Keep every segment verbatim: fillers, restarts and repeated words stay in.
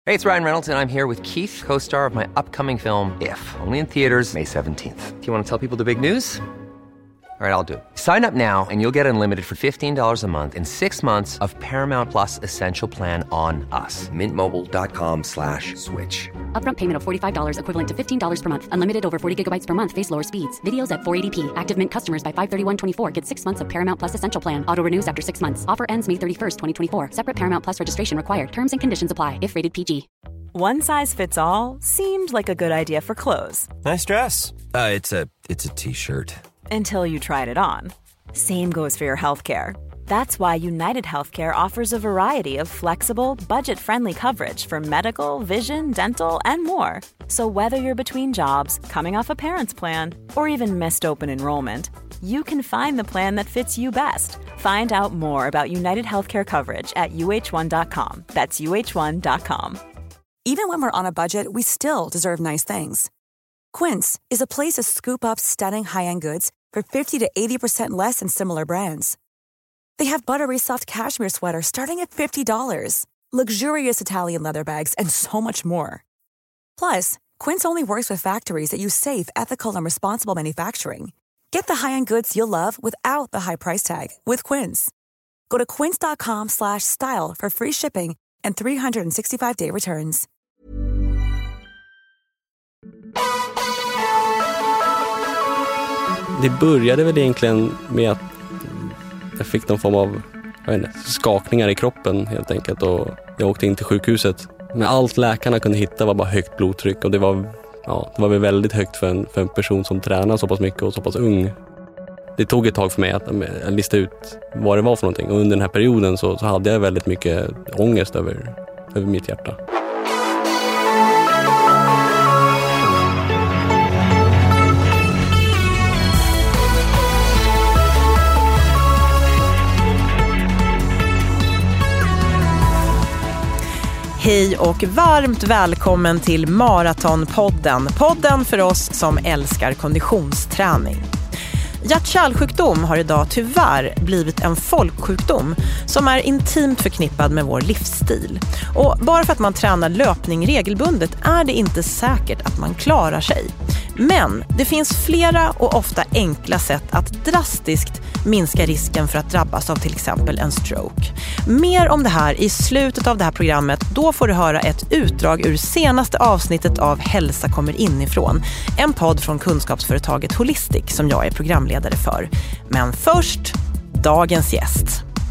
Hey, it's Ryan Reynolds, and I'm here with Keith, co-star of my upcoming film, If, only in theaters May seventeenth. Do you want to tell people the big news? All right, I'll do it. Sign up now and you'll get unlimited for fifteen dollars a month and six months of Paramount Plus Essential Plan on us. Mint Mobile dot com slash switch. Upfront payment of forty-five dollars equivalent to fifteen dollars per month. Unlimited over forty gigabytes per month. Face lower speeds. Videos at four eighty p. Active Mint customers by five thirty-one twenty-four get six months of Paramount Plus Essential Plan. Auto renews after six months. Offer ends May thirty-first, twenty twenty-four. Separate Paramount Plus registration required. Terms and conditions apply if rated P G. One size fits all seemed like a good idea for clothes. Nice dress. Uh, it's a it's a t-shirt. Until you tried it on. Same goes for your healthcare. That's why United Healthcare offers a variety of flexible, budget-friendly coverage for medical, vision, dental, and more. So whether you're between jobs, coming off a parent's plan, or even missed open enrollment, you can find the plan that fits you best. Find out more about United Healthcare coverage at U H one dot com. That's U H one dot com. Even when we're on a budget, we still deserve nice things. Quince is a place to scoop up stunning high-end goods for fifty to eighty percent less than similar brands. They have buttery soft cashmere sweaters starting at fifty dollars, luxurious Italian leather bags, and so much more. Plus, Quince only works with factories that use safe, ethical, and responsible manufacturing. Get the high-end goods you'll love without the high price tag with Quince. Go to quince dot com slash style for free shipping and three sixty-five day returns. Det började väl egentligen med att jag fick någon form av jag vet inte, skakningar i kroppen helt enkelt, och jag åkte in till sjukhuset. Men allt läkarna kunde hitta var bara högt blodtryck, och det var, ja, det var väl väldigt högt för en, för en person som tränar så pass mycket och så pass ung. Det tog ett tag för mig att lista ut vad det var för någonting, och under den här perioden så, så hade jag väldigt mycket ångest över, över mitt hjärta. Hej och varmt välkommen till Maratonpodden. Podden för oss som älskar konditionsträning. Hjärt-kärlsjukdom har idag tyvärr blivit en folksjukdom som är intimt förknippad med vår livsstil. Och bara för att man tränar löpning regelbundet är det inte säkert att man klarar sig. Men det finns flera och ofta enkla sätt att drastiskt minska risken för att drabbas av till exempel en stroke. Mer om det här i slutet av det här programmet. Då får du höra ett utdrag ur senaste avsnittet av Hälsa kommer inifrån. En podd från kunskapsföretaget Holistic som jag är programledare för. Men först, dagens gäst.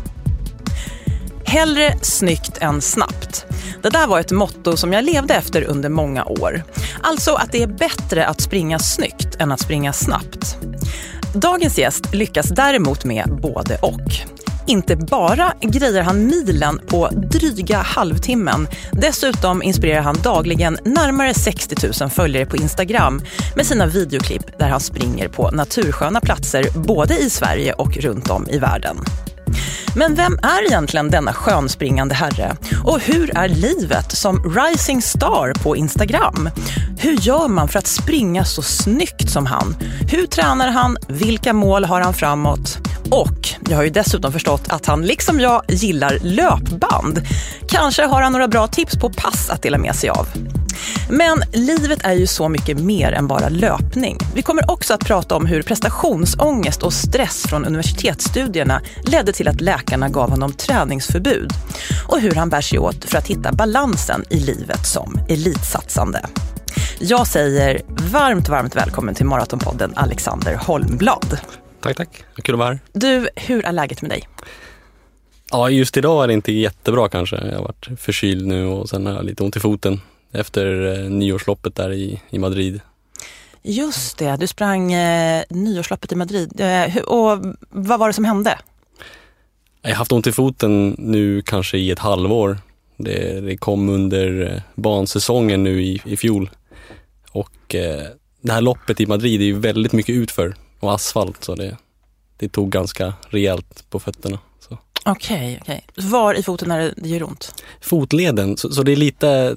Hellre snyggt än snabbt. Det där var ett motto som jag levde efter under många år. Alltså att det är bättre att springa snyggt än att springa snabbt. Dagens gäst lyckas däremot med både och. Inte bara grejer han milen på dryga halvtimmen. Dessutom inspirerar han dagligen närmare sextio tusen följare på Instagram med sina videoklipp där han springer på natursköna platser både i Sverige och runt om i världen. Men vem är egentligen denna skönspringande herre? Och hur är livet som rising star på Instagram? Hur gör man för att springa så snyggt som han? Hur tränar han? Vilka mål har han framåt? Och jag har ju dessutom förstått att han liksom jag gillar löpband. Kanske har han några bra tips på pass att dela med sig av. Men livet är ju så mycket mer än bara löpning. Vi kommer också att prata om hur prestationsångest och stress från universitetsstudierna ledde till att läkarna gav honom träningsförbud. Och hur han bär sig åt för att hitta balansen i livet som elitsatsande. Jag säger varmt, varmt välkommen till Maratonpodden Alexander Holmblad. Tack, tack. Kul att vara här. Du, hur är läget med dig? Ja, just idag är det inte jättebra kanske. Jag har varit förkyld nu och sen har jag lite ont i foten efter eh, nyårsloppet där i, i Madrid. Just det, du sprang eh, nyårsloppet i Madrid. Eh, och vad var det som hände? Jag har haft ont i foten nu kanske i ett halvår. Det, det kom under eh, bansäsongen nu i, i fjol. Och eh, det här loppet i Madrid är ju väldigt mycket utför och asfalt, så det, det tog ganska rejält på fötterna. Okej, okej. Var i foten när det gör ont? Fotleden, så, så det är lite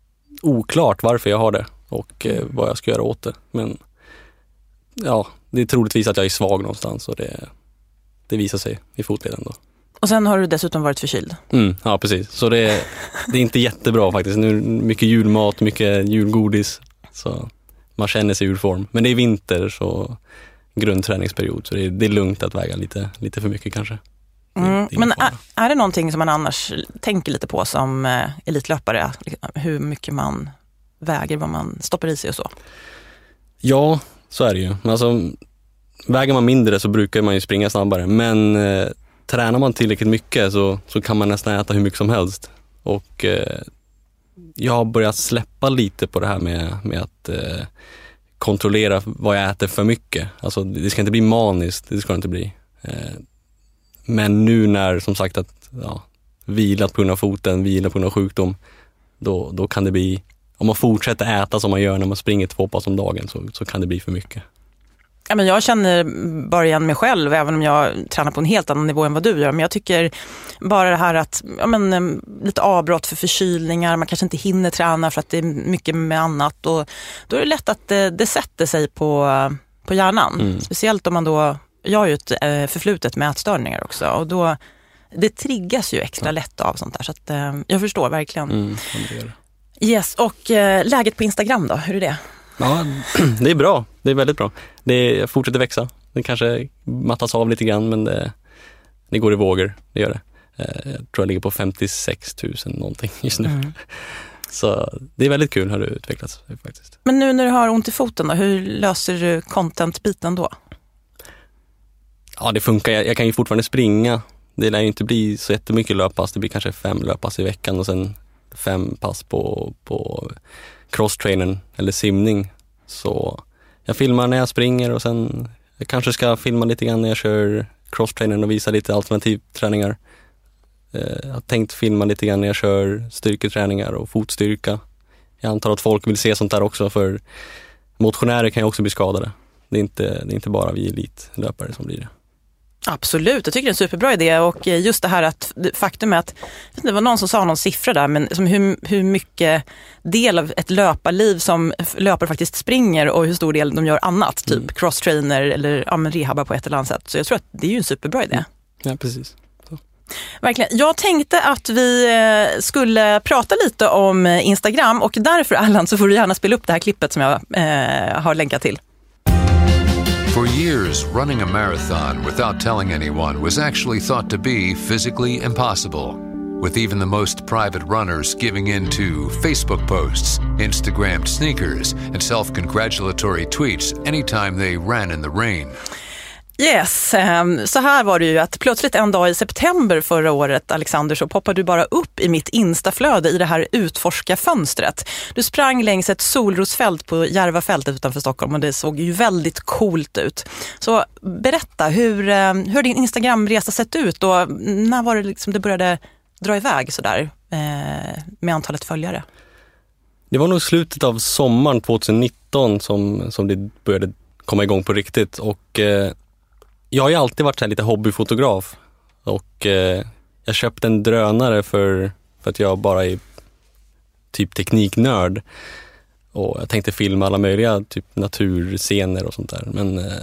oklart varför jag har det och eh, vad jag ska göra åt det. Men ja, det är troligtvis att jag är svag någonstans och det, det visar sig i fotleden då. Och sen har du dessutom varit förkyld. Mm, ja, precis. Så det är, det är inte jättebra faktiskt. Nu är det mycket julmat, mycket julgodis. Så man känner sig ur form. Men det är vinter, så grundträningsperiod. Så det är, det är lugnt att väga lite, lite för mycket kanske. Mm. Men är, är det någonting som man annars tänker lite på som eh, elitlöpare? Hur mycket man väger, vad man stoppar i sig och så? Ja, så är det ju. Alltså, väger man mindre så brukar man ju springa snabbare. Men eh, tränar man tillräckligt mycket så, så kan man nästan äta hur mycket som helst. Och eh, jag har börjat släppa lite på det här med, med att eh, kontrollera vad jag äter för mycket. Alltså, det ska inte bli maniskt, det ska det inte bli. Eh, men nu när, som sagt, att ja, vilat på grund av foten, vilat på grund av sjukdom, då, då kan det bli, om man fortsätter äta som man gör när man springer två pass om dagen, så, så kan det bli för mycket. Ja, men jag känner bara igen mig själv, även om jag tränar på en helt annan nivå än vad du gör. Men jag tycker bara det här att ja, men, lite avbrott för förkylningar, man kanske inte hinner träna för att det är mycket med annat. Och då är det lätt att det, det sätter sig på, på hjärnan. Mm. Speciellt om man då, jag har ju ett eh, förflutet med ätstörningar också. Och då, det triggas ju extra lätt av sånt där. Så att, eh, jag förstår verkligen. Mm, det gör det. Yes, och eh, läget på Instagram då, hur är det? Ja, det är bra. Det är väldigt bra. Det fortsätter växa. Det kanske mattas av lite grann, men det, det går i vågor. Det gör det. Jag tror jag ligger på femtiosex tusen någonting just nu. Mm. Så det är väldigt kul, har det utvecklats faktiskt. Men nu när du har ont i foten då, hur löser du content-biten då? Ja, det funkar. Jag, jag kan ju fortfarande springa. Det lär ju inte bli så jättemycket löppass. Det blir kanske fem löppass i veckan och sen fem pass på, på crosstrainern eller simning. Så jag filmar när jag springer och sen jag kanske ska filma lite grann när jag kör crosstrainern och visa lite alternativträningar. Jag har tänkt filma lite grann när jag kör styrketräningar och fotstyrka. Jag antar att folk vill se sånt där också, för motionärer kan ju också bli skadade. Det är inte, det är inte bara vi elitlöpare som blir det. Absolut, jag tycker det är en superbra idé, och just det här att faktum är att det var någon som sa någon siffra där, men som hur, hur mycket del av ett löparliv som löpare faktiskt springer och hur stor del de gör annat, typ mm. crosstrainer eller ja, men rehabba på ett eller annat sätt. Så jag tror att det är ju en superbra idé. Ja, precis. Så. Verkligen. Jag tänkte att vi skulle prata lite om Instagram, och därför, Allan, så får du gärna spela upp det här klippet som jag eh, har länkat till. For years, running a marathon without telling anyone was actually thought to be physically impossible, with even the most private runners giving in to Facebook posts, Instagrammed sneakers, and self-congratulatory tweets anytime they ran in the rain. Yes, så här var det ju att plötsligt en dag i september förra året, Alexander, så poppade du bara upp i mitt Instaflöde i det här utforska-fönstret. Du sprang längs ett solrosfält på Järvafältet utanför Stockholm, och det såg ju väldigt coolt ut. Så berätta, hur, hur har din Instagram-resa sett ut, och när var det liksom det började dra iväg sådär eh, med antalet följare? Det var nog slutet av sommaren tjugonitton som, som det började komma igång på riktigt, och eh, jag har ju alltid varit så här lite hobbyfotograf, och eh, jag köpte en drönare för, för att jag bara är typ tekniknörd, och jag tänkte filma alla möjliga typ naturscener och sånt där, men eh,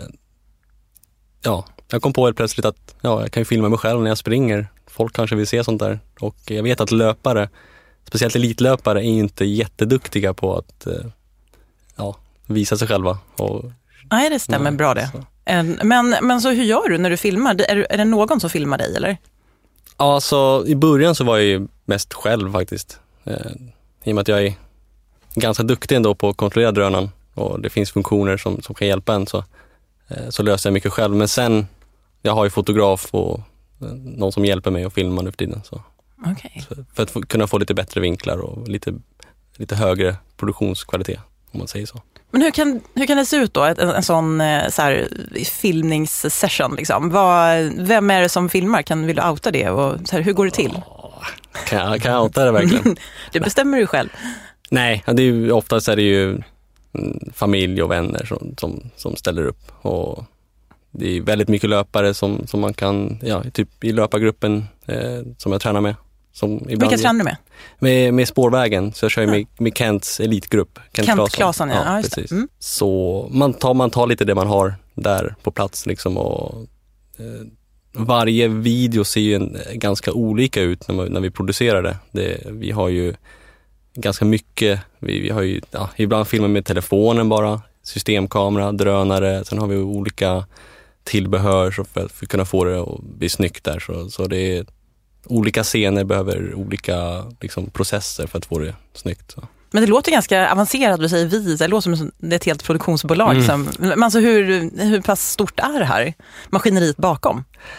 ja, jag kom på helt plötsligt att ja, jag kan ju filma mig själv när jag springer. Folk kanske vill se sånt där, och jag vet att löpare, speciellt elitlöpare, är inte jätteduktiga på att eh, ja, visa sig själva. Och, nej, det stämmer ja, bra det. Så. Men, men så hur gör du när du filmar? Är, är det någon som filmar dig, eller? Ja, så i början så var jag ju mest själv faktiskt. Eh, I och med att jag är ganska duktig ändå på att kontrollera drönaren, och det finns funktioner som, som kan hjälpa en, så, eh, så löser jag mycket själv. Men sen, jag har ju fotograf och eh, någon som hjälper mig att filma nu för tiden. Så. Okay. Så för att få, kunna få lite bättre vinklar och lite, lite högre produktionskvalitet, om man säger så. Men hur kan, hur kan det se ut då, en, en sån så här, filmningssession liksom? Vad, vem är det som filmar? Kan, vill du outa det? Och, så här, hur går det till? Kan jag, kan jag outa det verkligen? Det bestämmer du själv. Nej, det är ju, oftast är det ju familj och vänner som, som, som ställer upp. Och det är väldigt mycket löpare som, som man kan, ja, typ i löpargruppen eh, som jag tränar med. Som Vilka tränar du med? Med, med spårvägen, så jag kör ju med, med Kents elitgrupp. Kent, Kent Claesson, ja. ja, ja precis. Mm. Så man tar, man tar lite det man har där på plats liksom, och eh, varje video ser ju en, ganska olika ut när, man, när vi producerar det. det. Vi har ju ganska mycket, vi, vi har ju ja, ibland filmer med telefonen bara, systemkamera, drönare, sen har vi olika tillbehör för, för att kunna få det att bli snyggt där. Så, så det är olika scener behöver olika liksom, processer för att få det snyggt. Så. Men det låter ganska avancerat, du säger vi, det låter som det är ett helt produktionsbolag. Mm. Som, men alltså hur, hur pass stort är det här maskineriet bakom?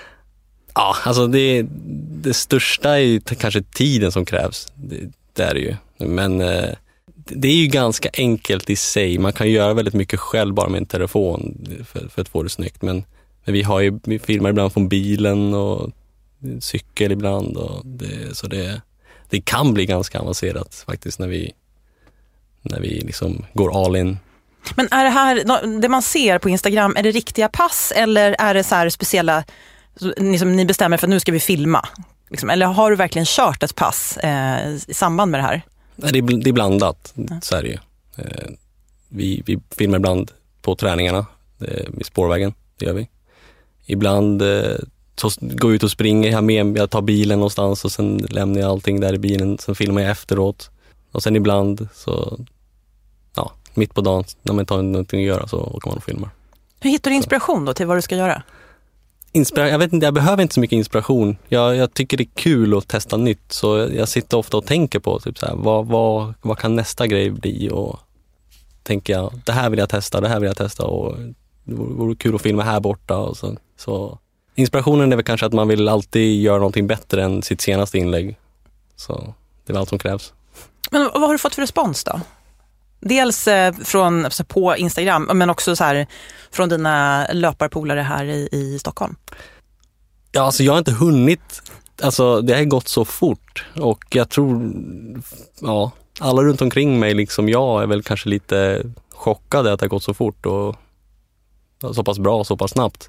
Ja, alltså det, det största är ju kanske tiden som krävs. Det, det är det ju. Men eh, det är ju ganska enkelt i sig. Man kan göra väldigt mycket själv bara med en telefon för, för att få det snyggt. Men, men vi har ju vi filmar ibland från bilen och cykel ibland. Och det, så det, det kan bli ganska avancerat faktiskt när vi, när vi liksom går all in. Men är det här, det man ser på Instagram, är det riktiga pass eller är det så här speciella, liksom, ni bestämmer för att nu ska vi filma? Liksom, eller har du verkligen kört ett pass eh, i samband med det här? Nej, det, är, det är blandat, ja. Så är det ju. Eh, vi, vi filmar ibland på träningarna eh, vid spårvägen, det gör vi. Ibland eh, så går jag ut och springer här med, jag tar bilen någonstans och sen lämnar jag allting där i bilen, sen filmar jag efteråt. Och sen ibland så, ja, mitt på dagen när man inte har någonting att göra så åker man och filmar. Hur hittar du inspiration då till vad du ska göra? Inspira- jag vet inte, jag behöver inte så mycket inspiration. Jag, jag tycker det är kul att testa nytt. Så jag sitter ofta och tänker på typ så här, vad, vad, vad kan nästa grej bli? Och tänker jag, det här vill jag testa, det här vill jag testa. Och det vore, vore kul att filma här borta. Och så, så. Inspirationen är väl kanske att man vill alltid göra någonting bättre än sitt senaste inlägg. Så det är väl allt som krävs. Men vad har du fått för respons då? Dels eh, från alltså, på Instagram, men också så här, från dina löparpolare här i, i Stockholm. Ja, alltså jag har inte hunnit. Alltså det har gått så fort. Och jag tror, ja, alla runt omkring mig liksom jag är väl kanske lite chockade att det har gått så fort och så pass bra, så pass snabbt.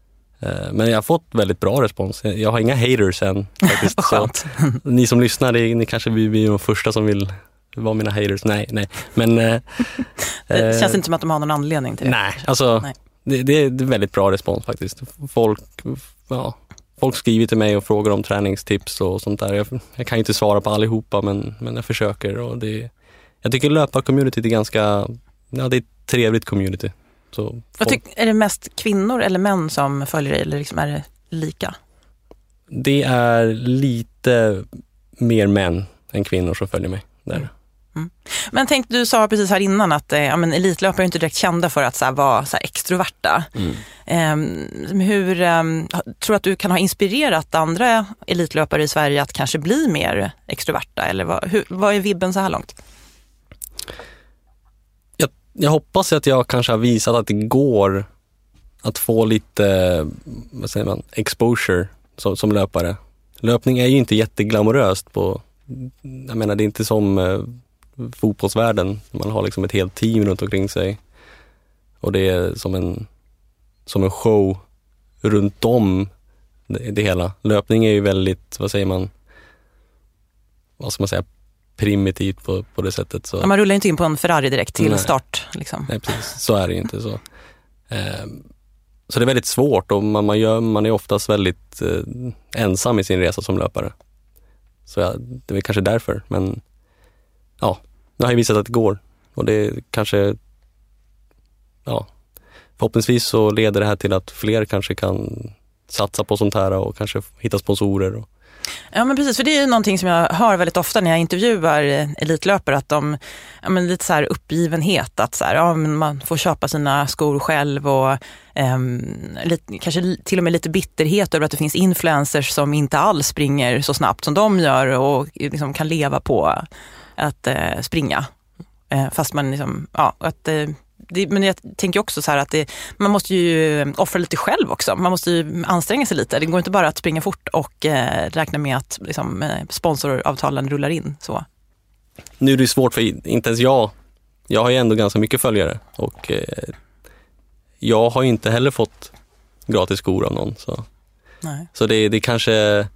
Men jag har fått väldigt bra respons. Jag har inga haters än faktiskt. Så ni som lyssnar, ni kanske blir de första som vill vara mina haters. Nej, nej. Men eh, det känns inte som att de har någon anledning till det. Nej, alltså nej. Det, det är väldigt bra respons faktiskt. Folk, ja, folk skriver till mig och frågar om träningstips och sånt där. Jag, jag kan inte svara på allihopa, men, men jag försöker. Och det, jag tycker löpar-community är ganska, ja, det är ett trevligt community. Så jag tycker, är det mest kvinnor eller män som följer dig, eller liksom är det lika? Det är lite mer män än kvinnor som följer mig där. Mm. Mm. Men tänk, du sa precis här innan att eh, ja, men elitlöpare är inte direkt kända för att så här, vara så här, extroverta. Mm. Eh, hur eh, tror du att du kan ha inspirerat andra elitlöpare i Sverige att kanske bli mer extroverta? Eller vad, hur, vad är vibben så här långt? Jag, jag hoppas att jag kanske har visat att det går att få lite, vad säger man, exposure som, som löpare. Löpning är ju inte jätteglamoröst på, jag menar det är inte som eh, fotbollsvärlden. Man har liksom ett helt team runt omkring sig. Och det är som en som en show runt om det, det hela. Löpning är ju väldigt, vad säger man, vad ska man säga, primitivt på, på det sättet. Så. Ja, man rullar inte in på en Ferrari direkt till Nej. start. Liksom. Nej, precis. Så är det ju inte. Så. Eh, så det är väldigt svårt och man, man, gör, man är oftast väldigt eh, ensam i sin resa som löpare. Så ja, det är väl kanske därför. Men ja, det har ju visat att det går. Och det kanske, ja, förhoppningsvis så leder det här till att fler kanske kan satsa på sånt här och kanske hitta sponsorer. Och... Ja, men precis, för det är ju någonting som jag hör väldigt ofta när jag intervjuar elitlöpare, att de, ja, men lite så här uppgivenhet, att så här, ja, men man får köpa sina skor själv och um, lite, kanske till och med lite bitterhet över att det finns influencers som inte alls springer så snabbt som de gör och liksom kan leva på att uh, springa. Uh, fast man liksom, ja, att... Uh, Det, men jag tänker också så här att det, man måste ju offra lite själv också. Man måste ju anstränga sig lite. Det går inte bara att springa fort och eh, räkna med att liksom, sponsoravtalen rullar in. Så. Nu är det svårt för inte ens jag. Jag har ju ändå ganska mycket följare. Och eh, jag har ju inte heller fått gratis skor av någon. Så, Nej. så det, det är kanske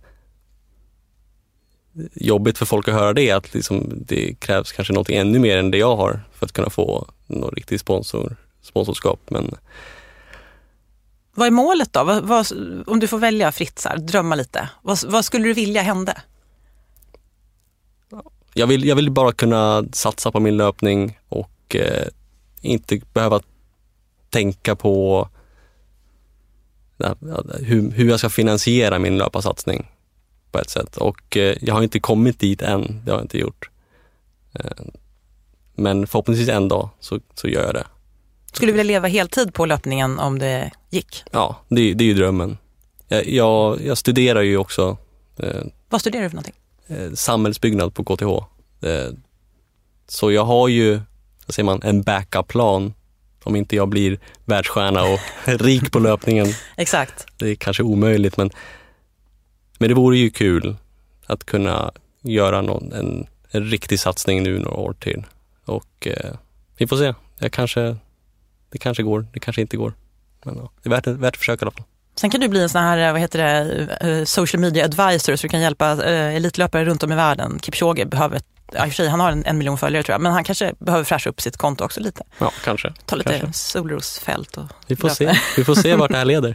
jobbigt för folk att höra det. Att liksom, det krävs kanske något ännu mer än det jag har. För att kunna få någon riktig sponsor, sponsorskap. Men, ja, förhoppningsvis så leder det här till att fler kanske kan satsa på sånt här och kanske hitta sponsorer. Så. Vad är målet då? Vad, vad, om du får välja fritt, så här, drömma lite. Vad, vad skulle du vilja hända? Jag vill, jag vill bara kunna satsa på min löpning och eh, inte behöva tänka på ja, hur, hur jag ska finansiera min löparsatsning på ett sätt. Och eh, jag har inte kommit dit än, det har jag inte gjort. Eh, men förhoppningsvis en dag så, så gör jag det. Skulle du vilja leva heltid på löpningen om det gick? Ja, det, det är ju drömmen. Jag, jag, jag studerar ju också eh, Vad studerar du för någonting? eh, samhällsbyggnad på K T H. Eh, så jag har ju, vad säger man, en backup-plan om inte jag blir världsstjärna och rik på löpningen. Exakt. Det är kanske omöjligt, men, men det vore ju kul att kunna göra någon, en, en riktig satsning nu några år till. Och eh, vi får se. Jag kanske, det kanske går, det kanske inte går. Men ja, det är värt, värt att försöka i alla fall. Sen kan du bli en sån här, vad heter det, social media advisor, så du kan hjälpa uh, elitlöpare runt om i världen. Kipchoge behöver, ja, i och för sig, han har en, en miljon följare tror jag, men han kanske behöver fräscha upp sitt konto också lite. Ja, kanske. Ta lite kanske. solrosfält och vi får se. Vi får se vart det här leder.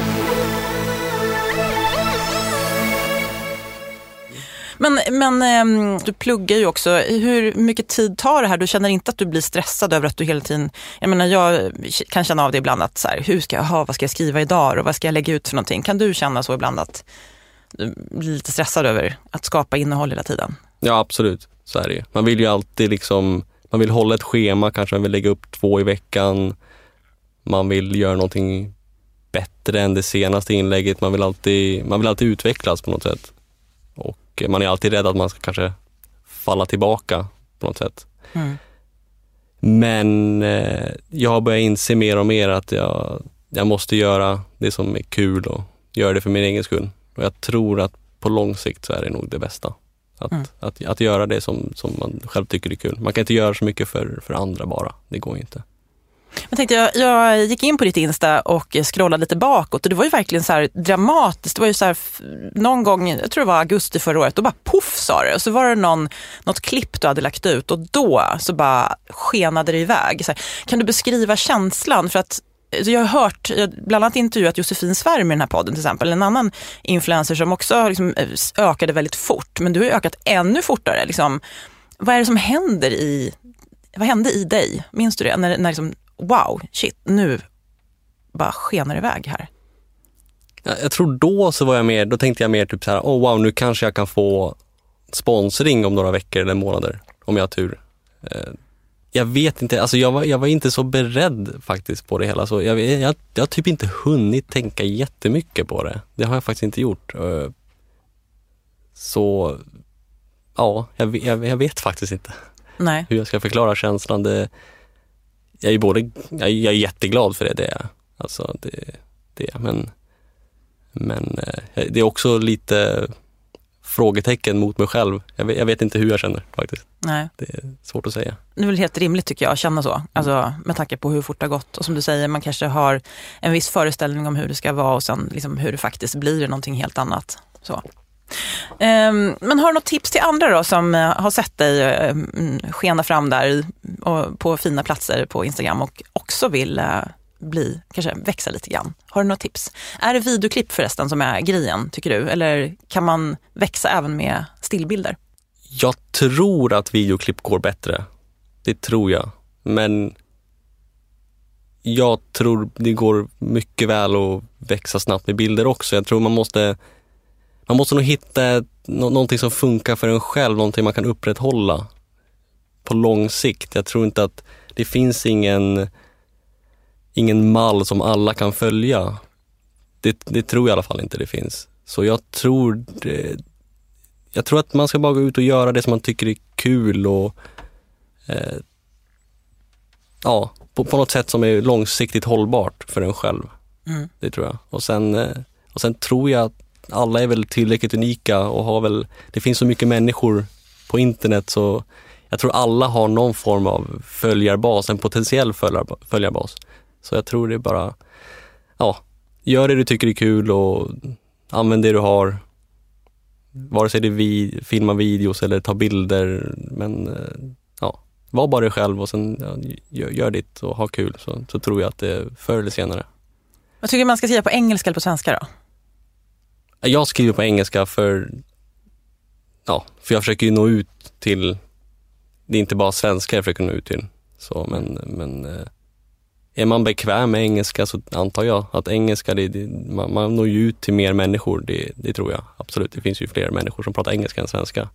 Men, men äm, du pluggar ju också. Hur mycket tid tar det här? Du känner inte att du blir stressad över att du hela tiden... Jag menar, jag kan känna av det ibland att så här, hur ska jag ha, vad ska jag skriva idag och vad ska jag lägga ut för någonting? Kan du känna så ibland att du blir lite stressad över att skapa innehåll hela tiden? Ja, absolut. Så är det. Man vill ju alltid liksom... Man vill hålla ett schema, kanske man vill lägga upp två i veckan. Man vill göra någonting bättre än det senaste inlägget. Man vill alltid, man vill alltid utvecklas på något sätt. Och man är alltid rädd att man ska kanske falla tillbaka på något sätt. Mm. Men eh, jag har börjat inse mer och mer att jag, jag måste göra det som är kul och göra det för min egen skull. Och jag tror att på lång sikt så är det nog det bästa. Att, mm. att, att göra det som, som man själv tycker är kul. Man kan inte göra så mycket för, för andra bara. Det går inte. Jag tänkte, jag, jag gick in på ditt Insta och scrollade lite bakåt och det var ju verkligen så här dramatiskt. Det var ju så här, någon gång, jag tror det var augusti förra året, då bara puff sa det. Och så var det någon, något klipp du hade lagt ut och då så bara skenade det iväg. Så här, kan du beskriva känslan? För att jag har hört, jag bland annat intervjuat Josefin Svärm i den här podden till exempel. En annan influencer som också liksom ökade väldigt fort. Men du har ju ökat ännu fortare. Liksom. Vad är det som händer i, vad hände i dig? Minns du det? När, när liksom, wow, shit, nu bara skenar det iväg här. Jag, jag tror då så var jag mer, då tänkte jag mer typ så här, oh wow, nu kanske jag kan få sponsring om några veckor eller månader, om jag har tur. Eh, jag vet inte, alltså jag var, jag var inte så beredd faktiskt på det hela. Så jag, jag, jag har typ inte hunnit tänka jättemycket på det. Det har jag faktiskt inte gjort. Eh, så, ja, jag, jag, jag vet faktiskt inte. Nej. Hur jag ska förklara känslan. Det, jag är både jag, jag är jätteglad för det, det är alltså det det men men det är också lite frågetecken mot mig själv. Jag vet, jag vet inte hur jag känner faktiskt. Nej. Det är svårt att säga. Det är väl helt rimligt tycker jag att känna så. Alltså med tanke på hur fort det har gått och som du säger, man kanske har en viss föreställning om hur det ska vara och sen liksom hur det faktiskt blir någonting helt annat. Så. Um, men har du något tips till andra då som uh, har sett dig uh, skena fram där uh, på fina platser på Instagram och också vill uh, bli, kanske växa lite grann? Har du något tips? Är det videoklipp förresten som är grejen, tycker du? Eller kan man växa även med stillbilder? Jag tror att videoklipp går bättre. Det tror jag. Men jag tror det går mycket väl att växa snabbt med bilder också. Jag tror man måste Man måste nog hitta nå- någonting som funkar för en själv, någonting man kan upprätthålla på lång sikt. Jag tror inte att det finns ingen, ingen mall som alla kan följa. Det, det tror jag i alla fall inte det finns. Så jag tror, det, jag tror att man ska bara gå ut och göra det som man tycker är kul och eh, ja, på, på något sätt som är långsiktigt hållbart för en själv. Mm. Det tror jag. Och sen, eh, och sen tror jag att alla är väl tillräckligt unika och har väl, det finns så mycket människor på internet så jag tror alla har någon form av följarbas, en potentiell följar, följarbas. Så jag tror det är bara, ja, gör det du tycker är kul och använd det du har. Vare sig det är vi, filma videos eller ta bilder, men ja, var bara dig själv och sen ja, gör, gör ditt och ha kul så, så tror jag att det förr eller senare Vad tycker du man ska skriva på engelska eller på svenska då? Jag skriver på engelska för ja, för jag försöker ju nå ut till, det är inte bara svenska jag försöker nå ut till. Så, men, men är man bekväm med engelska så antar jag att engelska, det, det, man, man når ju ut till mer människor, det, det tror jag absolut. Det finns ju fler människor som pratar engelska än svenska.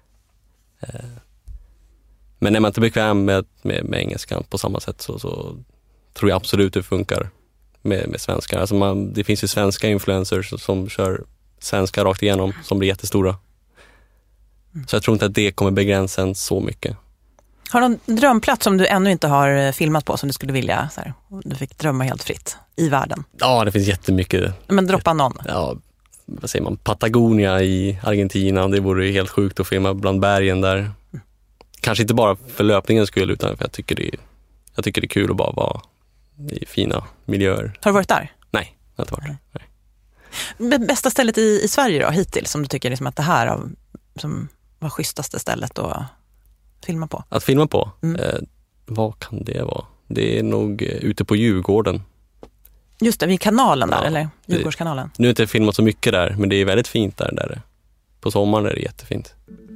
Men är man inte bekväm med, med, med engelskan på samma sätt så, så tror jag absolut det funkar med, med svenska. Alltså man, det finns ju svenska influencers som kör svenska rakt igenom som blir jättestora. Mm. Så jag tror inte att det kommer begränsa en så mycket. Har du någon drömplats som du ännu inte har filmat på som du skulle vilja, så här, du fick drömma helt fritt i världen? Ja, det finns jättemycket. Men droppa någon. Ja, vad säger man? Patagonia i Argentina, det vore ju helt sjukt att filma bland bergen där. Mm. Kanske inte bara för löpningens skull utan för jag tycker det är, jag tycker det är kul att bara vara i fina miljöer. Har du varit där? Nej, jag har inte varit där. Nej. Bästa stället i, i Sverige då, hittills, som du tycker liksom att det här av, som var schysstaste stället att filma på? Att filma på? Mm. Eh, vad kan det vara? Det är nog eh, ute på Djurgården. Just det, vid kanalen där, ja, eller? Djurgårdskanalen. Det, nu har jag inte filmat så mycket där, men det är väldigt fint där. där. På sommaren är det jättefint.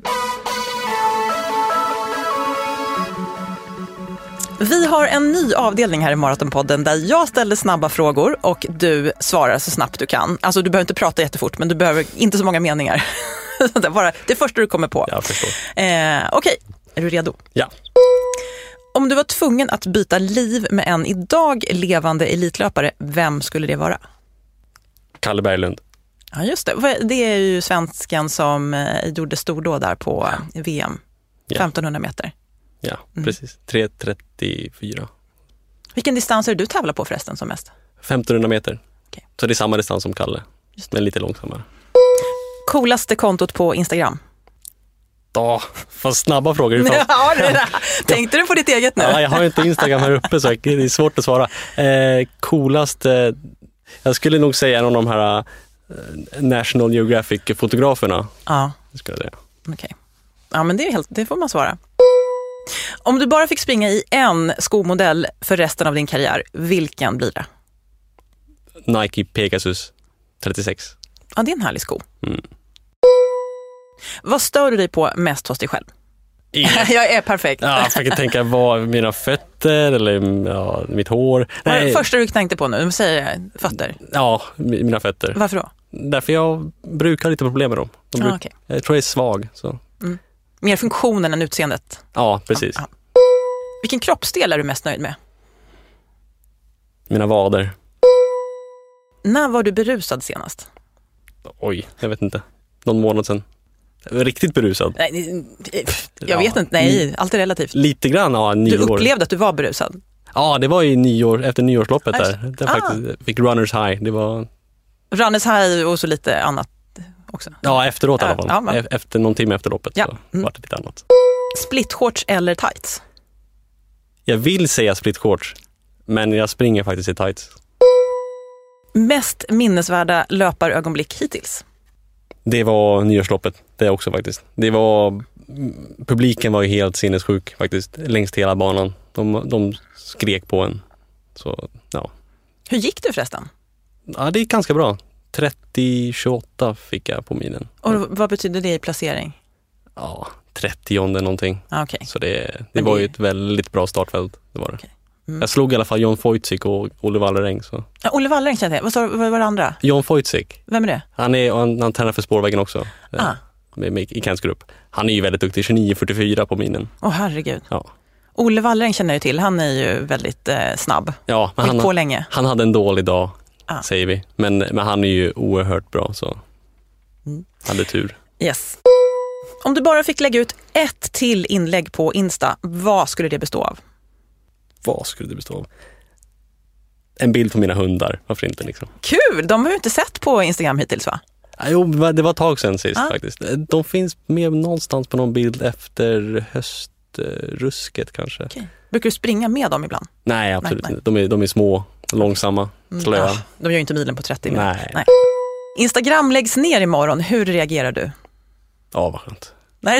Vi har en ny avdelning här i Maratonpodden där jag ställer snabba frågor och du svarar så snabbt du kan. Alltså du behöver inte prata jättefort, men du behöver inte så många meningar. det, bara, det första du kommer på. Jag förstår. Eh, Okej, är du redo? Ja. Om du var tvungen att byta liv med en idag levande elitlöpare, vem skulle det vara? Kalle Berglund. Ja, just det. Det är ju svensken som eh, gjorde stordåd där på ja. V M. Ja. femtonhundra meter. Ja, mm. precis. tre trettiofyra. Vilken distans är du tävlar på förresten som mest? femtonhundra meter. Okay. Så det är samma distans som Kalle, men lite långsammare. Coolaste kontot på Instagram? Ja, fast snabba frågor. Ja, det där. Tänkte du på ditt eget nu? Ja, jag har inte Instagram här uppe så det är svårt att svara. Eh, coolaste, jag skulle nog säga en av de här eh, National Geographic-fotograferna. Ja. Det skulle jag säga. Okej. Okay. Ja, men det, är helt, det får man svara. Om du bara fick springa i en skomodell för resten av din karriär, vilken blir det? Nike Pegasus trettiosex. Ja, det är en härlig sko. Mm. Vad stör du dig på mest hos dig själv? Jag är perfekt. Ja, jag försöker tänka vad mina fötter eller ja, mitt hår. Vad är det första du tänkte på nu? Du säger fötter. Ja, mina fötter. Varför då? Därför jag brukar ha lite problem med dem. De bruk- ah, okay. Jag tror jag är svag. Så. Mm. Mer funktionen än utseendet. Ja, precis. Ja, ja. Vilken kroppsdel är du mest nöjd med? Mina vader. När var du berusad senast? Oj, jag vet inte. Någon månad sedan. Riktigt berusad. Nej, jag ja, vet inte. Nej, allt är relativt. Lite grann, ja, nyår. Du upplevde att du var berusad? Ja, det var i nyår, efter nyårsloppet där. Jag ah. faktiskt fick runners high. Det var... Runners high och så lite annat också. Ja, efteråt i alla fall. Ja, men... Efter någon timme efter loppet ja. så mm. var det lite annat. Splitshorts eller tights? Jag vill säga splitshorts, men jag springer faktiskt i tights. Mest minnesvärda löparögonblick hittills? Det var nyårsloppet, det också faktiskt. Det var, publiken var ju helt sinnessjuk faktiskt, längs hela banan. De, de skrek på en. Så, ja. Hur gick det förresten? Ja, det gick ganska bra. trettio tjugoåtta fick jag på milen. Och vad betyder det i placering? Ja, trettionde någonting. Ah, okay. Så det, det var det... ju ett väldigt bra startfält. Det var det. Okay. Mm. Jag slog i alla fall John Foytzik och Olle Wallereng. Så. Ja, Olle Wallereng kände jag. Vad, sa, vad var det andra? John Foytzik. Vem är det? Han, är, han, han tränar för Spårvägen också. Ah. Med, med, I Kents grupp. Han är ju väldigt duktig. tjugonio fyrtiofyra på minen. Åh, oh, herregud. Ja. Olle Wallereng känner jag till. Han är ju väldigt eh, snabb. Ja, men han, på länge. Han hade en dålig dag, ah. säger vi. Men, men han är ju oerhört bra. Så mm. hade tur. Yes. Om du bara fick lägga ut ett till inlägg på Insta, vad skulle det bestå av? Vad skulle det bestå av? En bild på mina hundar, varför inte liksom. Kul, de har ju inte sett på Instagram hittills va? Jo, det var ett tag sedan sist ah. faktiskt. De finns med någonstans på någon bild efter höstrusket kanske. Okay. Brukar du springa med dem ibland? Nej, absolut nej, nej. De, är, de är små, långsamma, slöa. Mm, ja, de gör ju inte milen på trettio nej. minuter. Nej. Instagram läggs ner imorgon, hur reagerar du? Ja, vad skönt. Nej,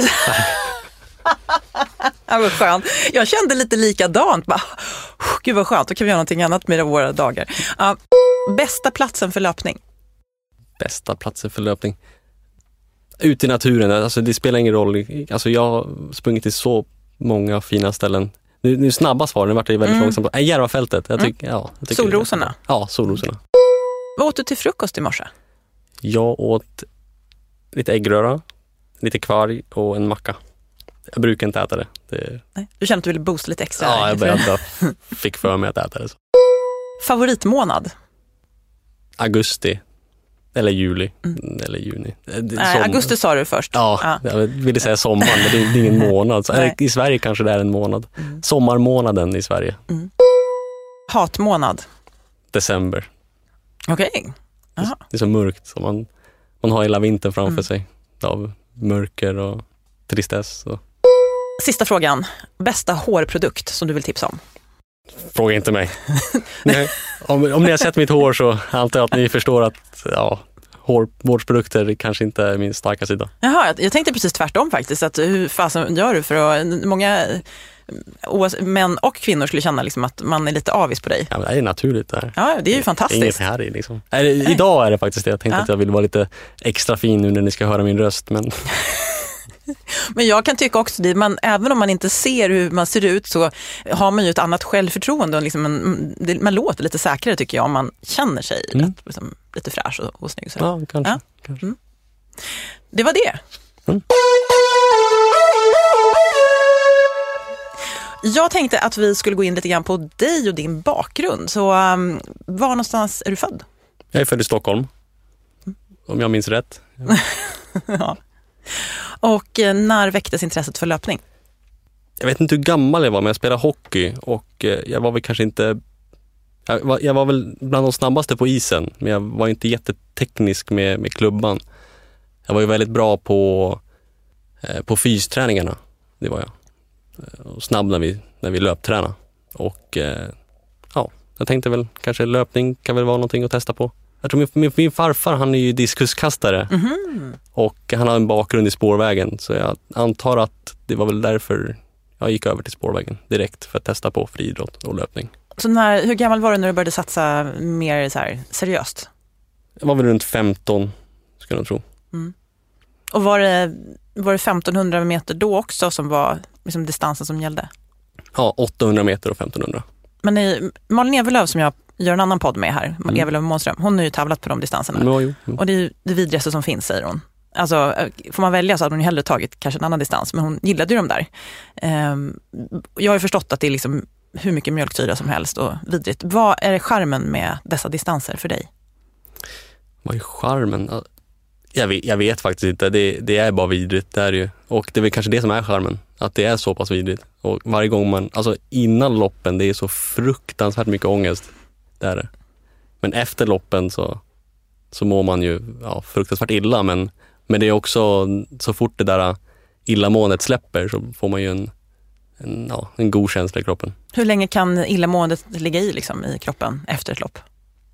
det var skönt. Jag kände lite likadant. Bara, gud vad skönt, då kan vi göra någonting annat med våra dagar. Uh, Bästa platsen för löpning? Bästa platsen för löpning? Ut i naturen, alltså det spelar ingen roll. Alltså jag har sprungit till så många fina ställen. Nu, nu snabba svar, nu vart det väldigt mm. långsamt. Äh, Järvafältet. Jag tycker, mm. ja, jag tycker solrosorna? Ja, solrosorna. Vad åt du till frukost i morse? Jag åt lite äggröra, lite kvarg och en macka. Jag brukar inte äta det. det... Nej. Du kände att du ville boosta lite extra? Ja, jag, började, jag fick för mig att äta det. Så. Favoritmånad? Augusti. Eller juli. Mm. Eller juni. Nej, Som... augusti sa du först. Ja, ja. Jag ville säga sommar, men det är ingen månad. Så, i Sverige kanske det är en månad. Mm. Sommarmånaden i Sverige. Mm. Hatmånad? December. Okej. Okay. Det, det är så mörkt. Så man, man har hela vintern framför mm. sig. Av mörker och tristess. Och... Sista frågan. Bästa hårprodukt som du vill tipsa om? Fråga inte mig. Nej. Om, om ni har sett mitt hår så antar jag att ni förstår att ja, hårvårdsprodukter kanske inte är min starka sida. Jaha, jag tänkte precis tvärtom faktiskt. Att hur fasen gör du för att många män och kvinnor skulle känna liksom att man är lite avis på dig? Ja, men det är naturligt. Det här. Ja, det är ju fantastiskt. Inget här i liksom. Är det, idag är det faktiskt det. Jag tänkte ja. att jag vill vara lite extra fin nu när ni ska höra min röst, men... Men jag kan tycka också det, man, även om man inte ser hur man ser ut så har man ju ett annat självförtroende och liksom en, det, man låter lite säkrare tycker jag om man känner sig mm. rätt, liksom, lite fräsch och, och snygg. Så. Ja, kanske. Ja. kanske. Mm. Det var det. Mm. Jag tänkte att vi skulle gå in lite grann på dig och din bakgrund. Så um, var någonstans är du född? Jag är född i Stockholm, mm. om jag minns rätt. Ja. Ja. Och eh, när väcktes intresset för löpning? Jag vet inte hur gammal jag var, men jag spelade hockey och eh, jag var väl kanske inte jag var, jag var väl bland de snabbaste på isen, men jag var inte jätteteknisk med, med klubban. Jag var ju väldigt bra på eh, på fysträningarna, det var jag. Och snabb när vi, när vi löptränade. Och eh, ja, jag tänkte väl kanske löpning kan väl vara någonting att testa på. Jag tror min, min, min farfar, han är ju diskuskastare mm-hmm. och han har en bakgrund i spårvägen, så jag antar att det var väl därför jag gick över till spårvägen direkt för att testa på friidrott och löpning. Så när, hur gammal var du när du började satsa mer så här, seriöst? Jag var väl runt femton, skulle jag tro. Mm. Och var det, var det femtonhundra meter då också som var liksom distansen som gällde? Ja, åttahundra meter och femtonhundra. Men ni, Malin Evelöv som jag gör en annan podd med här, mm. Evelöv Månström, hon har ju tävlat på de distanserna. Ja, jo, jo. Och det är ju det vidrigaste som finns, säger hon. Alltså, får man välja så hade hon ju hellre tagit kanske en annan distans, men hon gillade ju de där. Um, jag har ju förstått att det är liksom hur mycket mjölksyra som helst och vidrigt. Vad är charmen med dessa distanser för dig? Vad är charmen? Jag vet, jag vet faktiskt inte. Det, det är bara vidrigt, det är ju. Och det är väl kanske det som är charmen. Att det är så pass vidrigt. Och varje gång man, alltså innan loppen, det är så fruktansvärt mycket ångest. Det är det. Men efter loppen så, så mår man ju ja, fruktansvärt illa. Men, men det är också, så fort det där illamåendet släpper så får man ju en, en, ja, en god känsla i kroppen. Hur länge kan illamåendet ligga i, liksom, i kroppen efter ett lopp?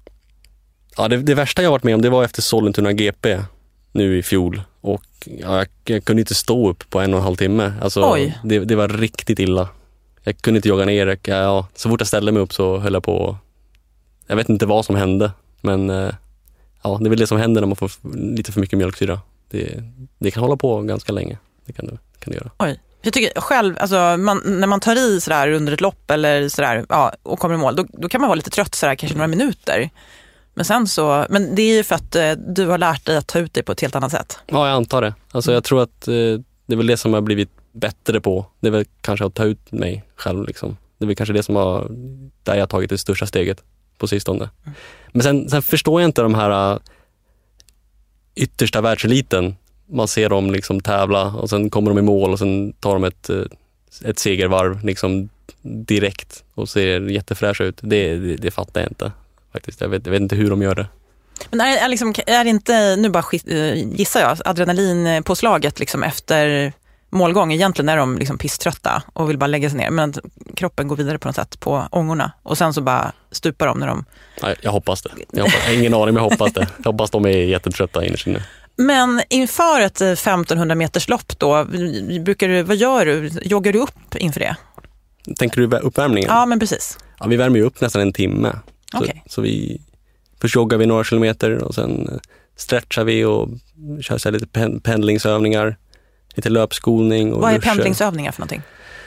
Ja, det, det värsta jag varit med om, det var efter Sollentuna G P nu i fjol. Och ja, jag, jag kunde inte stå upp på en och en halv timme. Alltså, det, det var riktigt illa. Jag kunde inte jogga ner. Ja, så fort jag ställde mig upp så höll jag på. Jag vet inte vad som hände. Men ja, det är väl det som händer när man får lite för mycket mjölksyra. Det, det kan hålla på ganska länge. Det kan det, kan det göra. Oj. Jag tycker själv, alltså, man, när man tar i sådär under ett lopp eller sådär, ja, och kommer i mål, då, då kan man vara lite trött sådär, kanske några minuter. Men sen så, men det är ju för att eh, du har lärt dig att ta ut dig på ett helt annat sätt. Ja, jag antar det. Alltså jag tror att eh, det är väl det som har blivit bättre på. Det är väl kanske att ta ut mig själv liksom. Det är väl kanske det som har, där jag har tagit det största steget på sistone. Mm. Men sen, sen förstår jag inte de här uh, yttersta världseliten. Man ser dem liksom tävla och sen kommer de i mål och sen tar de ett, ett segervarv liksom direkt och ser jättefräscha ut. Det, det, det fattar jag inte. Faktiskt. Jag vet, jag vet inte hur de gör det. Men är, är, liksom, är det inte, nu bara gissar jag, adrenalinpåslaget liksom efter målgång, egentligen är de liksom pisströtta och vill bara lägga sig ner, men kroppen går vidare på något sätt på ångorna och sen så bara stupar de när de... Nej, jag hoppas det. Jag, hoppas, jag har ingen aning, men jag hoppas det. Jag hoppas de är jättetrötta innerst inne. Men inför ett femtonhundra meters lopp då, brukar du, vad gör du? Joggar du upp inför det? Tänker du uppvärmningen? Ja, men precis. Ja, vi värmer ju upp nästan en timme. Så, okay. så vi först joggar vi några kilometer och sen stretchar vi och kör så här lite pen- pendlingsövningar, lite löpskolning. Och vad är duschar. pendlingsövningar för någonting?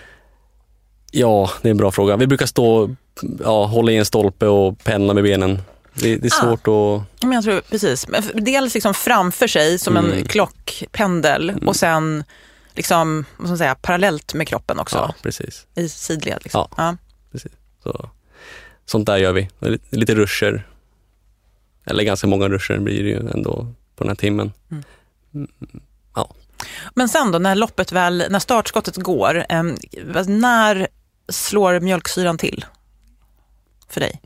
Ja, det är en bra fråga. Vi brukar stå, ja, hålla i en stolpe och pendla med benen. Det, det är svårt ah. att... Men jag tror, precis. Dels liksom framför sig som mm. en klockpendel mm. och sen liksom, vad ska man säga, parallellt med kroppen också. Ja, precis. I sidled liksom. Ja, ja. precis. Så, sånt där gör vi. Lite, lite ruscher. Eller ganska många ruscher blir det ju ändå på den här timmen. Mm. Mm, ja. Men sen då, när loppet väl, när startskottet går, eh, när slår mjölksyran till för dig?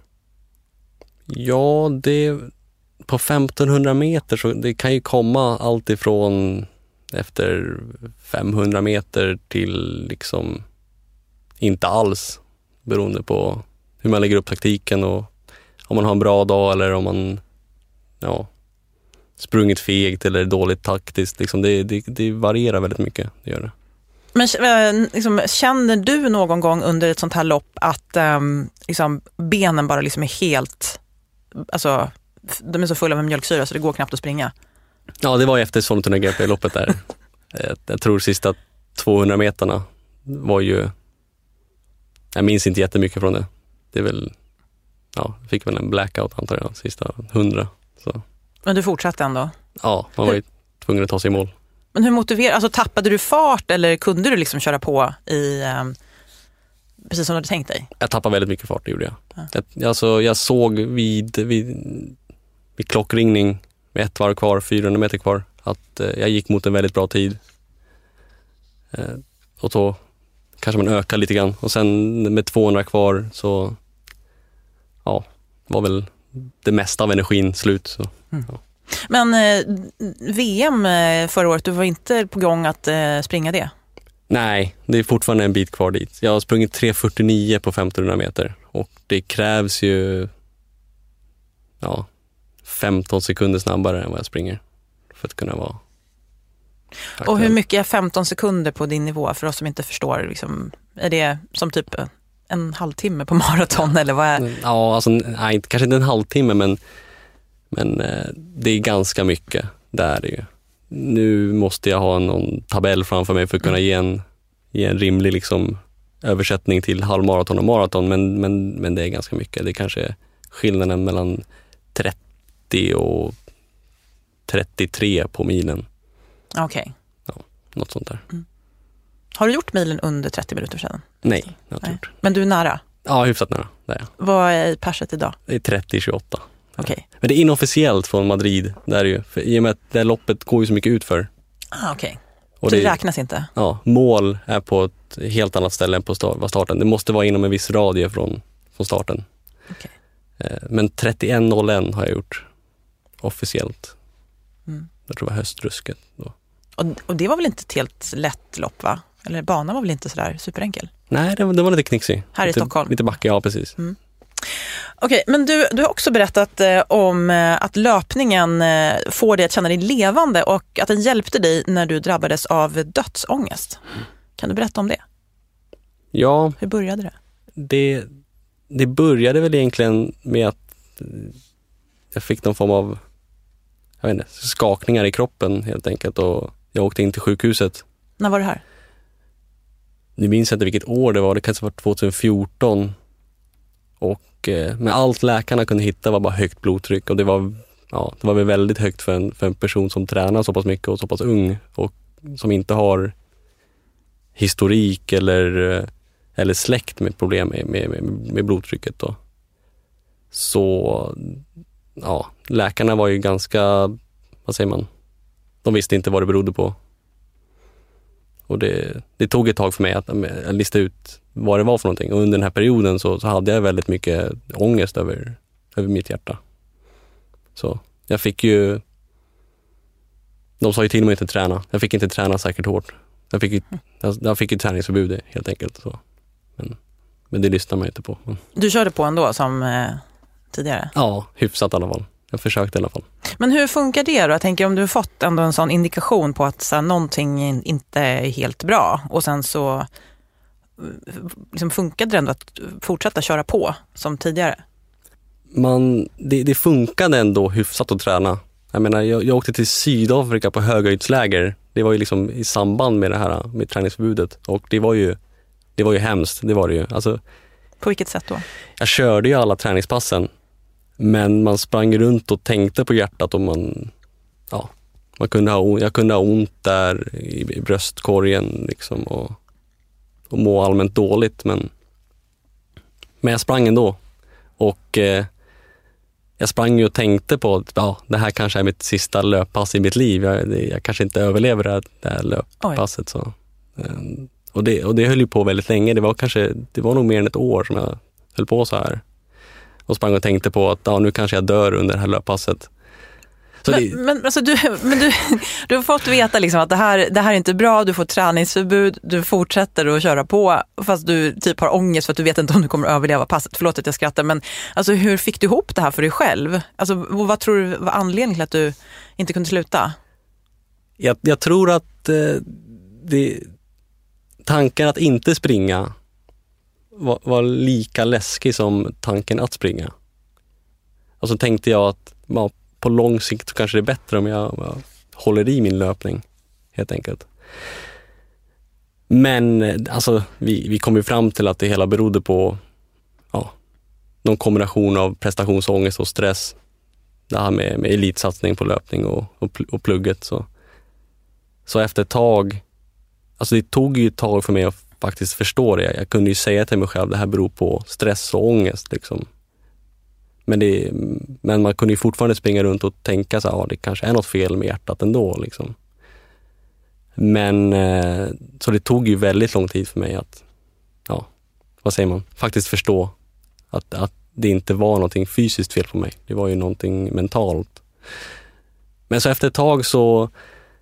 Ja, det på femtonhundra meter så det kan ju komma allt ifrån efter femhundra meter till liksom inte alls, beroende på hur man lägger upp taktiken och om man har en bra dag eller om man ja, sprungit fegt eller dåligt taktiskt. Liksom det, det, det varierar väldigt mycket, det gör det. Men liksom, känner du någon gång under ett sånt här lopp att um, liksom, benen bara liksom är helt, alltså de är så fulla med mjölksyra så det går knappt att springa? Ja, det var efter Sollentuna G P-loppet där. Jag tror sista tvåhundra meterna var ju, jag minns inte jättemycket från det. Det är väl, ja, fick väl en blackout antar jag, sista hundra. Så. Men du fortsatte ändå? Ja, man var ju tvungen att ta sig i mål. Men hur motiverar, alltså tappade du fart eller kunde du liksom köra på i, um, precis som du hade tänkt dig? Jag tappade väldigt mycket fart, det gjorde jag. Ja. jag alltså, jag såg vid, vid, vid klockringning med ett varv kvar, fyrahundra meter kvar, att eh, jag gick mot en väldigt bra tid. Eh, och då kanske man ökar lite grann. Och sen med tvåhundra kvar så ja, var väl det mesta av energin slut. Så, mm. ja. Men eh, V M förra året, du var inte på gång att eh, springa det? Nej, det är fortfarande en bit kvar dit. Jag har sprungit tre fyrtionio på femtonhundra meter och det krävs ju ja, femton sekunder snabbare än vad jag springer för att kunna vara aktuell. Och hur mycket är femton sekunder på din nivå för oss som inte förstår? Liksom, är det som typ en halvtimme på maraton eller vad är? Ja, alltså, nej, kanske inte en halvtimme men Men eh, det är ganska mycket där ju. Nu måste jag ha någon tabell framför mig för att kunna ge en, ge en rimlig liksom, översättning till halvmaraton och maraton. Men, men, men det är ganska mycket. Det är kanske skillnaden mellan trettio och trettiotre på milen. Okej. Okay. Ja, något sånt där. Mm. Har du gjort milen under trettio minuter sedan? Nej, jag har inte gjort. Men du är nära? Ja, hyfsat nära. Det är jag. Vad är perset idag? Det är trettio tjugoåtta. Okay. Men det är inofficiellt från Madrid där ju, för i och med att det loppet går ju så mycket ut för. Ah, okej. Okay. Så det, det räknas inte? Ja, mål är på ett helt annat ställe än på starten. Det måste vara inom en viss radie från, från starten. Okay. Men trettioett noll ett har jag gjort officiellt. Mm. Jag tror det var höstrusket då. Och, och det var väl inte ett helt lätt lopp, va? Eller banan var väl inte sådär superenkel? Nej, det var, det var lite knixig. Här lite, i Stockholm? Lite backe, ja precis. Mm. Okej, men du, du har också berättat eh, om eh, att löpningen eh, får dig att känna dig levande och att den hjälpte dig när du drabbades av dödsångest. Kan du berätta om det? Ja. Hur började det? Det, det började väl egentligen med att jag fick någon form av jag vet inte, skakningar i kroppen helt enkelt och jag åkte in till sjukhuset. När var det här? Nu minns jag inte vilket år det var, det kanske var tjugohundrafjorton. Och eh, med allt läkarna kunde hitta var bara högt blodtryck och det var, ja, det var väl väldigt högt för en, för en person som tränar så pass mycket och så pass ung och som inte har historik eller, eller släkt med problem med, med, med, med blodtrycket då. Så ja, läkarna var ju ganska, vad säger man, de visste inte vad det berodde på. Och det, det tog ett tag för mig att, att lista ut vad det var för någonting. Och under den här perioden så, så hade jag väldigt mycket ångest över, över mitt hjärta. Så jag fick ju, de sa ju till mig inte träna. Jag fick inte träna säkert hårt. Jag fick ju, jag, jag fick ju träningsförbud helt enkelt. Så. Men, men det lyssnar man inte på. Du körde på ändå som eh, tidigare? Ja, hyfsat i alla fall. Jag försökte i alla fall. Men hur funkar det då? Jag tänker om du har fått ändå en sån indikation på att så här, någonting inte är helt bra och sen så liksom, funkade det ändå att fortsätta köra på som tidigare? man, det, det funkade ändå hyfsat att träna. Jag menar, jag, jag åkte till Sydafrika på höghöjdsläger. Det var ju liksom i samband med det här med träningsförbudet. Och det var ju, det var ju hemskt, det var det ju. Alltså, på vilket sätt då? Jag körde ju alla träningspassen. Men man sprang runt och tänkte på hjärtat och man, ja, man kunde ha, jag kunde ha ont där i, i bröstkorgen liksom och, och må allmänt dåligt. Men, men jag sprang ändå. Och eh, jag sprang ju och tänkte på att ja, det här kanske är mitt sista löppass i mitt liv. Jag, det, jag kanske inte överlever det här, det här löppasset. Så. Och, det, och det höll ju på väldigt länge. Det var, kanske, det var nog mer än ett år som jag höll på så här. Och sprang och tänkte på att ja, nu kanske jag dör under det här löppasset. Så men det... men alltså, du, men du, du har fått veta liksom att det här, det här är inte bra, du får träningsförbud, du fortsätter att köra på fast du typ har ångest för att du vet inte om du kommer att överleva passet. Förlåt att jag skrattar, men alltså, hur fick du ihop det här för dig själv? Alltså, vad tror du var anledningen till att du inte kunde sluta? Jag, jag tror att eh, det, tanken att inte springa var, var lika läskig som tanken att springa. Och så tänkte jag att ja, på lång sikt så kanske det är bättre om jag, jag håller i min löpning, helt enkelt. Men alltså, vi, vi kom ju fram till att det hela berodde på ja, någon kombination av prestationsångest och stress. Det här med, med elitsatsning på löpning och, och, och plugget. Så. så efter ett tag, alltså det tog ju ett tag för mig att faktiskt förstå det. Jag kunde ju säga till mig själv, det här beror på stress och ångest liksom. Men, det, men man kunde ju fortfarande springa runt och tänka så här, ja, det kanske är något fel med hjärtat ändå. Liksom. Men eh, så det tog ju väldigt lång tid för mig att, ja, vad säger man, faktiskt förstå att, att det inte var någonting fysiskt fel på mig. Det var ju någonting mentalt. Men så efter ett tag så,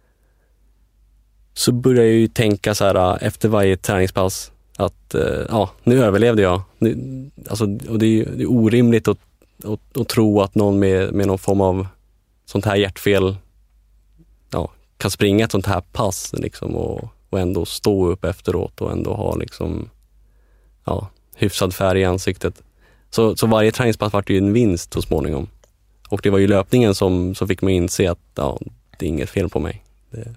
så började jag ju tänka så här efter varje träningspass att eh, ja, nu överlevde jag. Nu, alltså, och det är, det är orimligt att Och, och tro att någon med, med någon form av sånt här hjärtfel ja, kan springa ett sånt här pass liksom, och, och ändå stå upp efteråt och ändå ha liksom, ja, hyfsad färg i ansiktet. Så, så varje träningspass var det ju en vinst så småningom. Och det var ju löpningen som, som fick mig inse att ja, det är inget fel på mig. Det...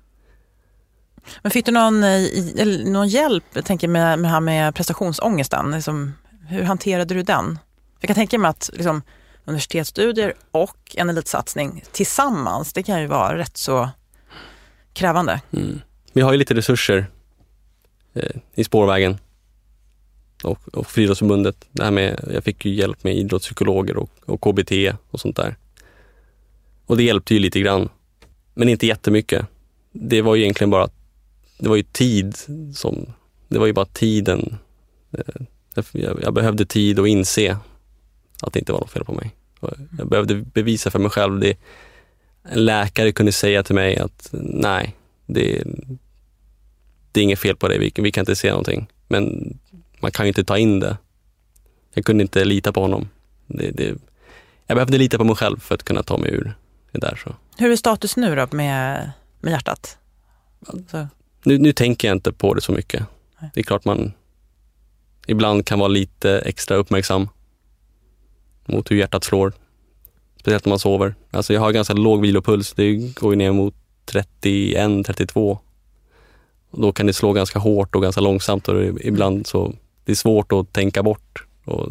Men fick du någon, någon hjälp jag tänker, med, med, här med prestationsångesten? Liksom, hur hanterade du den? Jag kan tänka mig att liksom, universitetsstudier och en elitsatsning tillsammans, det kan ju vara rätt så krävande. Mm. Vi har ju lite resurser eh, i spårvägen och, och Friidrottsförbundet. Det här med, jag fick ju hjälp med idrottspsykologer och, och K B T och sånt där. Och det hjälpte ju lite grann, men inte jättemycket. Det var ju egentligen bara, det var ju tid som, det var ju bara tiden. Eh, jag, jag behövde tid att inse att det inte var något fel på mig. Jag behövde bevisa för mig själv. Det, en läkare kunde säga till mig att nej, det, det är inget fel på dig. Vi, vi kan inte se någonting. Men man kan ju inte ta in det. Jag kunde inte lita på honom. Det, det, jag behövde lita på mig själv för att kunna ta mig ur det där. Så. Hur är status nu då med, med hjärtat? Så. Nu, nu tänker jag inte på det så mycket. Nej. Det är klart man ibland kan vara lite extra uppmärksam mot hur hjärtat slår. Speciellt när man sover. Alltså jag har ganska låg vilopuls. Det går ju ner mot trettioett trettiotvå. Och då kan det slå ganska hårt och ganska långsamt. Och ibland så det är svårt att tänka bort. Och...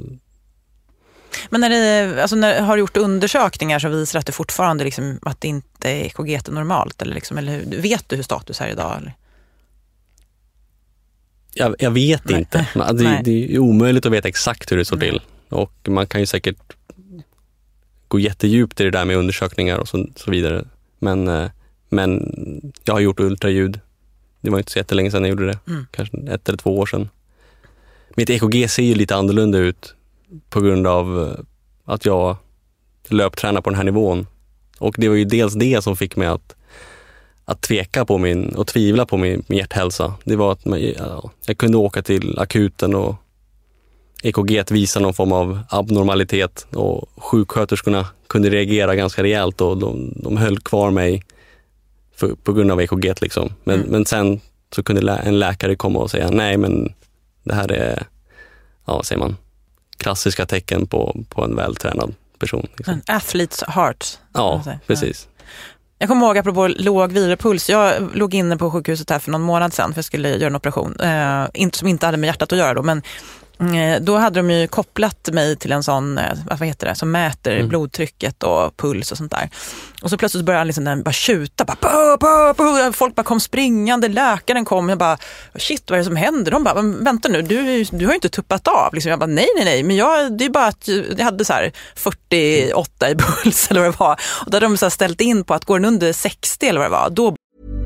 Men när det, alltså när, har du gjort undersökningar så visar att det fortfarande liksom, att det inte är E K G normalt? Eller, liksom, eller vet du hur status är idag? Eller? Jag, jag vet Nej. inte. Det, det är omöjligt att veta exakt hur det står Nej. till. Och man kan ju säkert gå jättedjupt i det där med undersökningar och så, så vidare. Men, men jag har gjort ultraljud. Det var inte så jättelänge sedan jag gjorde det. Mm. Kanske ett eller två år sedan. Mitt E K G ser ju lite annorlunda ut på grund av att jag löptränar på den här nivån. Och det var ju dels det som fick mig att, att tveka på min och tvivla på min, min hjärthälsa. Det var att man, ja, jag kunde åka till akuten och E K G visar någon form av abnormalitet och sjuksköterskorna kunde reagera ganska rejält och de, de höll kvar mig för, på grund av E K G liksom. Men, mm. men sen så kunde lä- en läkare komma och säga nej, men det här är, ja, vad säger man, klassiska tecken på, på en vältränad person. Liksom. En athlete's heart. Ja, precis. Ja. Jag kommer ihåg apropå låg vilopuls. Jag låg inne på sjukhuset här för någon månad sedan för jag skulle göra en operation. Eh, inte, som inte hade med hjärtat att göra då, men eh, då hade de ju kopplat mig till en sån, eh, vad heter det, som mäter mm. blodtrycket och puls och sånt där. Och så plötsligt började liksom den bara tjuta. Bara, bå, bå, bå. Folk bara kom springande, läkaren kom. Jag bara, shit, vad är det som händer? De bara, vänta nu, du, du har ju inte tuppat av. Liksom, jag bara, nej, nej, nej. Men jag, det är bara att jag hade så här fyrtioåtta i puls eller vad det var. Och då hade de så här ställt in på att går den under sextio eller vad det var, då...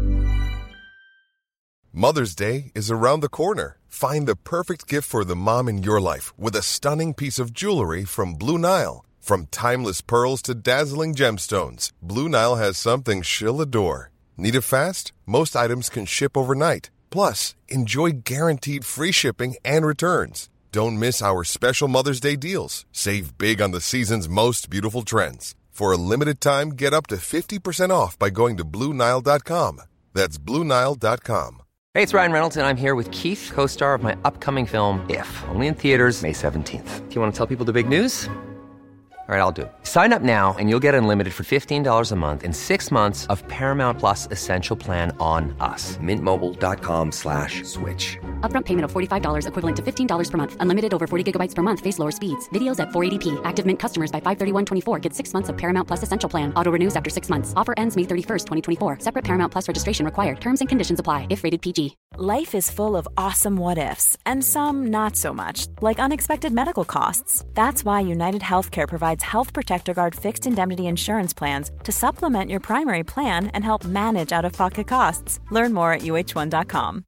Mother's Day is around the corner. Find the perfect gift for the mom in your life with a stunning piece of jewelry from Blue Nile. From timeless pearls to dazzling gemstones, Blue Nile has something she'll adore. Need it fast? Most items can ship overnight. Plus, enjoy guaranteed free shipping and returns. Don't miss our special Mother's Day deals. Save big on the season's most beautiful trends. For a limited time, get up to fifty percent off by going to Blue Nile dot com. That's Blue Nile dot com. Hey, it's Ryan Reynolds, and I'm here with Keith, co-star of my upcoming film, If, only in theaters May seventeenth. Do you want to tell people the big news? All right, I'll do it. Sign up now and you'll get unlimited for fifteen dollars a month and six months of Paramount Plus Essential Plan on us. Mint Mobile dot com slash switch. Upfront payment of forty-five dollars equivalent to fifteen dollars per month. Unlimited over forty gigabytes per month. Face lower speeds. Videos at four eighty p. Active Mint customers by five thirty-one twenty-four get six months of Paramount Plus Essential Plan. Auto renews after six months. Offer ends May thirty-first, twenty twenty-four. Separate Paramount Plus registration required. Terms and conditions apply if rated P G. Life is full of awesome what-ifs, and some not so much, like unexpected medical costs. That's why United Healthcare provides Health Protector Guard fixed indemnity insurance plans to supplement your primary plan and help manage out-of-pocket costs. Learn more at U H one dot com.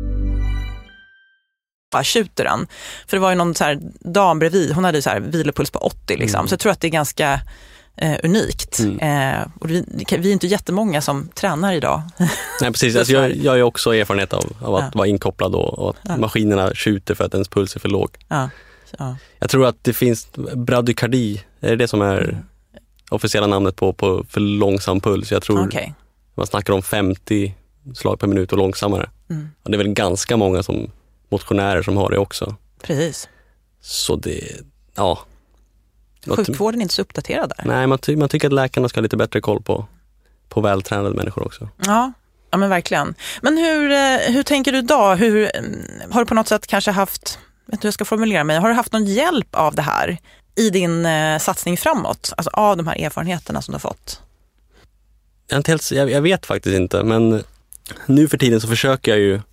Tjuter den. För det var ju någon så här dam bredvid, hon hade så här vilopuls på åttio liksom. Mm. Så jag tror att det är ganska eh, unikt. Mm. Eh, och vi, vi är inte jättemånga som tränar idag. Nej, precis. Alltså, jag, jag har också erfarenhet av, av att ja. vara inkopplad och, och att ja. maskinerna skjuter för att ens puls är för låg. Ja. Ja. Jag tror att det finns bradykardi, är det det som är mm. officiella namnet på, på för långsam puls. Jag tror okay. man snackar om femtio slag per minut och långsammare. Mm. Och det är väl ganska många som motionärer som har det också. Precis. Så det, ja. Sjukvården är inte så uppdaterad där. Nej, man, ty- man tycker att läkarna ska ha lite bättre koll på, på vältränade människor också. Ja, ja men verkligen. Men hur, hur tänker du idag? Hur, har du på något sätt kanske haft, vet du hur jag ska formulera mig, har du haft någon hjälp av det här i din eh, satsning framåt? Alltså av de här erfarenheterna som du har fått? Jag, inte helt, jag, jag vet faktiskt inte, men nu för tiden så försöker jag ju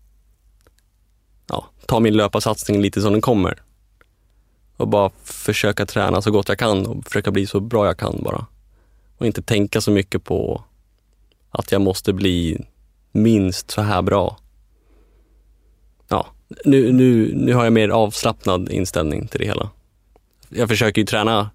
ja, ta min löparsatsning lite som den kommer. Och bara försöka träna så gott jag kan och försöka bli så bra jag kan bara. Och inte tänka så mycket på att jag måste bli minst så här bra. Ja, nu, nu, nu har jag mer avslappnad inställning till det hela. Jag försöker ju träna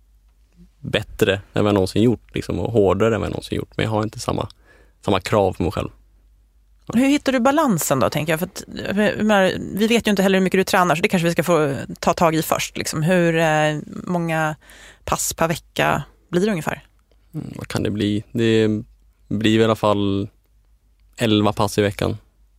bättre än vad jag någonsin gjort liksom, och hårdare än vad jag någonsin gjort. Men jag har inte samma, samma krav på mig själv. Ja. Hur hittar du balansen då, tänker jag? För att, vi vet ju inte heller hur mycket du tränar, så det kanske vi ska få ta tag i först. Liksom. Hur eh, många pass per vecka blir det ungefär? Mm, vad kan det bli? Det blir i alla fall elva pass i veckan.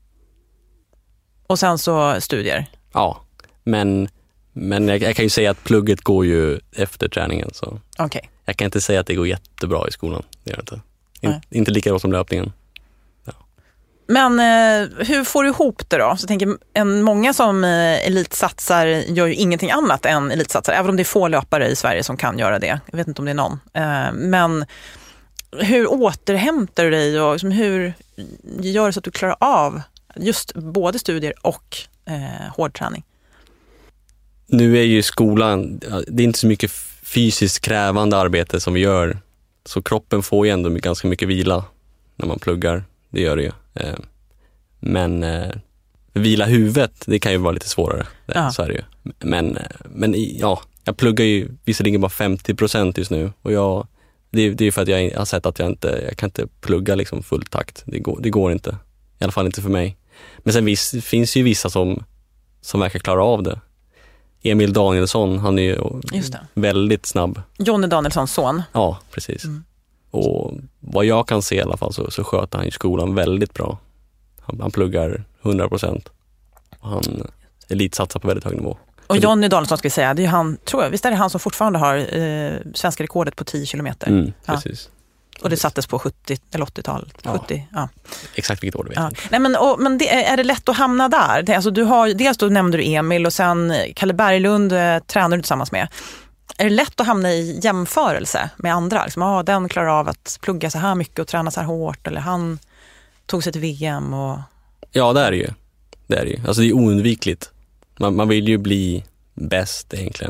Och sen så studier? Ja, men, men jag, jag kan ju säga att plugget går ju efter träningen. Så okay. Jag kan inte säga att det går jättebra i skolan. Det gör det inte. In, inte lika bra som löpningen. Ja. Men eh, hur får du ihop det då? Så jag tänker, en, många som eh, elitsatsar gör ju ingenting annat än elitsatsar. Även om det är få löpare i Sverige som kan göra det. Jag vet inte om det är någon. Eh, men hur återhämtar du dig och liksom, hur gör det så att du klarar av just både studier och eh, hårdträning? Nu är ju skolan, det är inte så mycket fysiskt krävande arbete som vi gör. Så kroppen får ju ändå ganska mycket vila när man pluggar. Det gör det ju. Eh, men eh, vila huvudet, det kan ju vara lite svårare. Ja. Så är det ju. Men, men ja, jag pluggar ju visserligen bara femtio procent just nu. Och jag, det, är, det är för att jag har sett att jag inte jag kan inte plugga liksom full takt. Det går, det går inte. I alla fall inte för mig. Men sen viss, finns ju vissa som, som verkar klara av det. Emil Danielsson, han är ju väldigt snabb. Jonny Danielssons son. Ja, precis. Mm. Och vad jag kan se i alla fall så, så sköter han i skolan väldigt bra. Han, han pluggar hundra procent. Och han elitsatsar på väldigt hög nivå. Och Jonny Danielsson ska vi säga, det är ju han, tror jag, visst är det han som fortfarande har eh, svenska rekordet på tio kilometer? Mm, precis. Ja. Och det sattes på sjuttio eller åttiotalet? Ja. sjuttio, ja. Exakt vilket år du vet. Ja. Nej, men och, men det, är det lätt att hamna där? Det, alltså, du har, dels då nämnde du Emil och sen Kalle Berglund eh, tränar du tillsammans med. Är det lätt att hamna i jämförelse med andra? Liksom, ah, den klarar av att plugga så här mycket och träna så här hårt, eller han tog sig till V M och... Ja, det är det ju. Det är det ju. Alltså det är oundvikligt. Man, man vill ju bli bäst egentligen.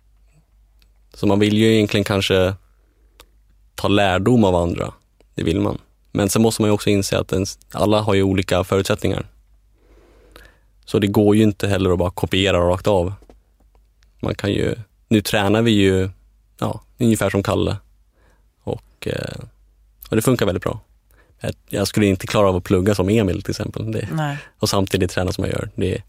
Så man vill ju egentligen kanske ta lärdom av andra. Det vill man. Men sen måste man ju också inse att ens, alla har ju olika förutsättningar. Så det går ju inte heller att bara kopiera rakt av. Man kan ju... Nu tränar vi ju ja, ungefär som Kalle. Och, eh, och det funkar väldigt bra. Jag skulle inte klara av att plugga som Emil till exempel. Det, Nej. Och samtidigt träna som jag gör. Det,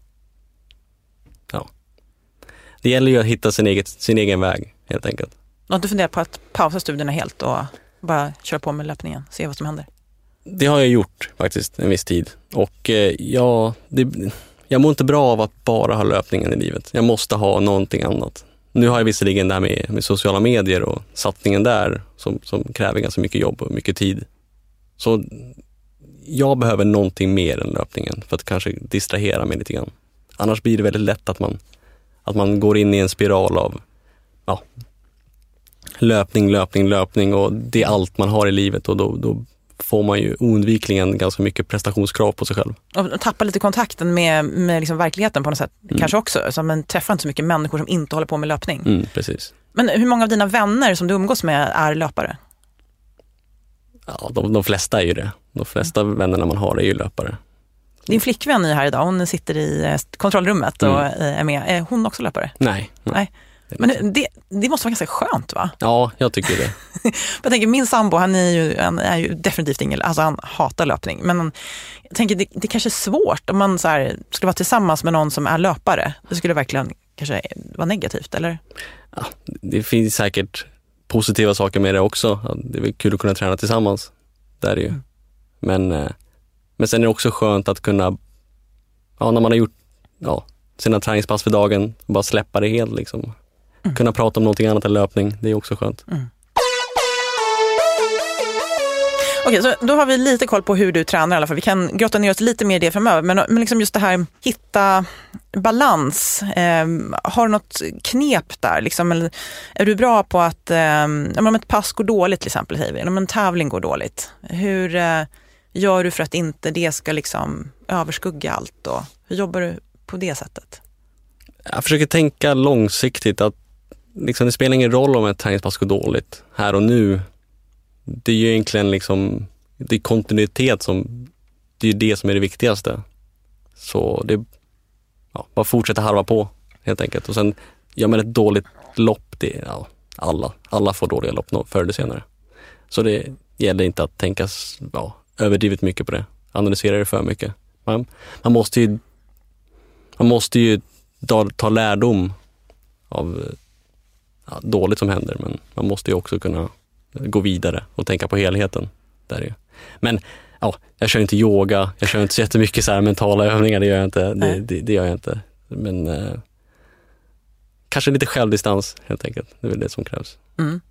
ja. det gäller ju att hitta sin, eget, sin egen väg helt enkelt. Och du funderar på att pausa studierna helt och bara köra på med löpningen, se vad som händer? Det har jag gjort faktiskt en viss tid. Och eh, ja, det, jag mår inte bra av att bara ha löpningen i livet. Jag måste ha någonting annat. Nu har jag visserligen det här med, med sociala medier och satsningen där som, som kräver ganska mycket jobb och mycket tid. Så jag behöver någonting mer än löpningen för att kanske distrahera mig lite grann. Annars blir det väldigt lätt att man, att man går in i en spiral av ja, löpning, löpning, löpning och det är allt man har i livet och då, då får man ju oundvikligen ganska mycket prestationskrav på sig själv. Och tappa lite kontakten med, med liksom verkligheten på något sätt mm. kanske också. Så man träffar inte så mycket människor som inte håller på med löpning. Mm, precis. Men hur många av dina vänner som du umgås med är löpare? Ja, de, de flesta är ju det. De flesta mm. vännerna man har är ju löpare. Din flickvän är här idag. Hon sitter i kontrollrummet och mm. är med. Är hon också löpare? Nej. nej. nej. Men det, det måste vara ganska skönt, va? Ja, jag tycker det. Jag tänker, min sambo, han är ju, han är ju definitivt ingen, alltså han hatar löpning. Men jag tänker, det, det kanske är svårt om man så här, skulle vara tillsammans med någon som är löpare. Det skulle verkligen kanske vara negativt, eller? Ja, det finns säkert positiva saker med det också. Det är väl kul att kunna träna tillsammans. Det är det ju. Mm. Men, men sen är det också skönt att kunna, ja, när man har gjort ja, sina träningspass för dagen, bara släppa det helt liksom. Mm. Kunna prata om någonting annat än löpning, det är också skönt. Mm. Okej, så då har vi lite koll på hur du tränar i alla fall. Vi kan grotta ner oss lite mer i det framöver. Men, men liksom just det här, hitta balans. Eh, har du något knep där? Liksom, eller är du bra på att, eh, om ett pass går dåligt till exempel, eller om en tävling går dåligt. Hur eh, gör du för att inte det ska liksom överskugga allt då? Hur jobbar du på det sättet? Jag försöker tänka långsiktigt att liksom, det spelar ingen roll om ett träningspass går dåligt här och nu. Det är ju egentligen liksom, det är kontinuitet som, det är det som är det viktigaste. Så det, ja, bara fortsätta harva på helt enkelt. Och sen gör man ett dåligt lopp, det, ja, alla, alla får dåliga lopp förr eller senare. Så det gäller inte att tänka ja, överdrivet mycket på det. Analysera det för mycket. Man, man måste ju man måste ju ta, ta lärdom av ja, dåligt som händer, men man måste ju också kunna gå vidare och tänka på helheten. Där är. Men ja, jag kör inte yoga, jag kör inte så jättemycket så här mentala övningar, det gör jag inte. Det, det, det gör jag inte. Men eh, kanske lite självdistans helt enkelt. Det är väl det som krävs. Mm.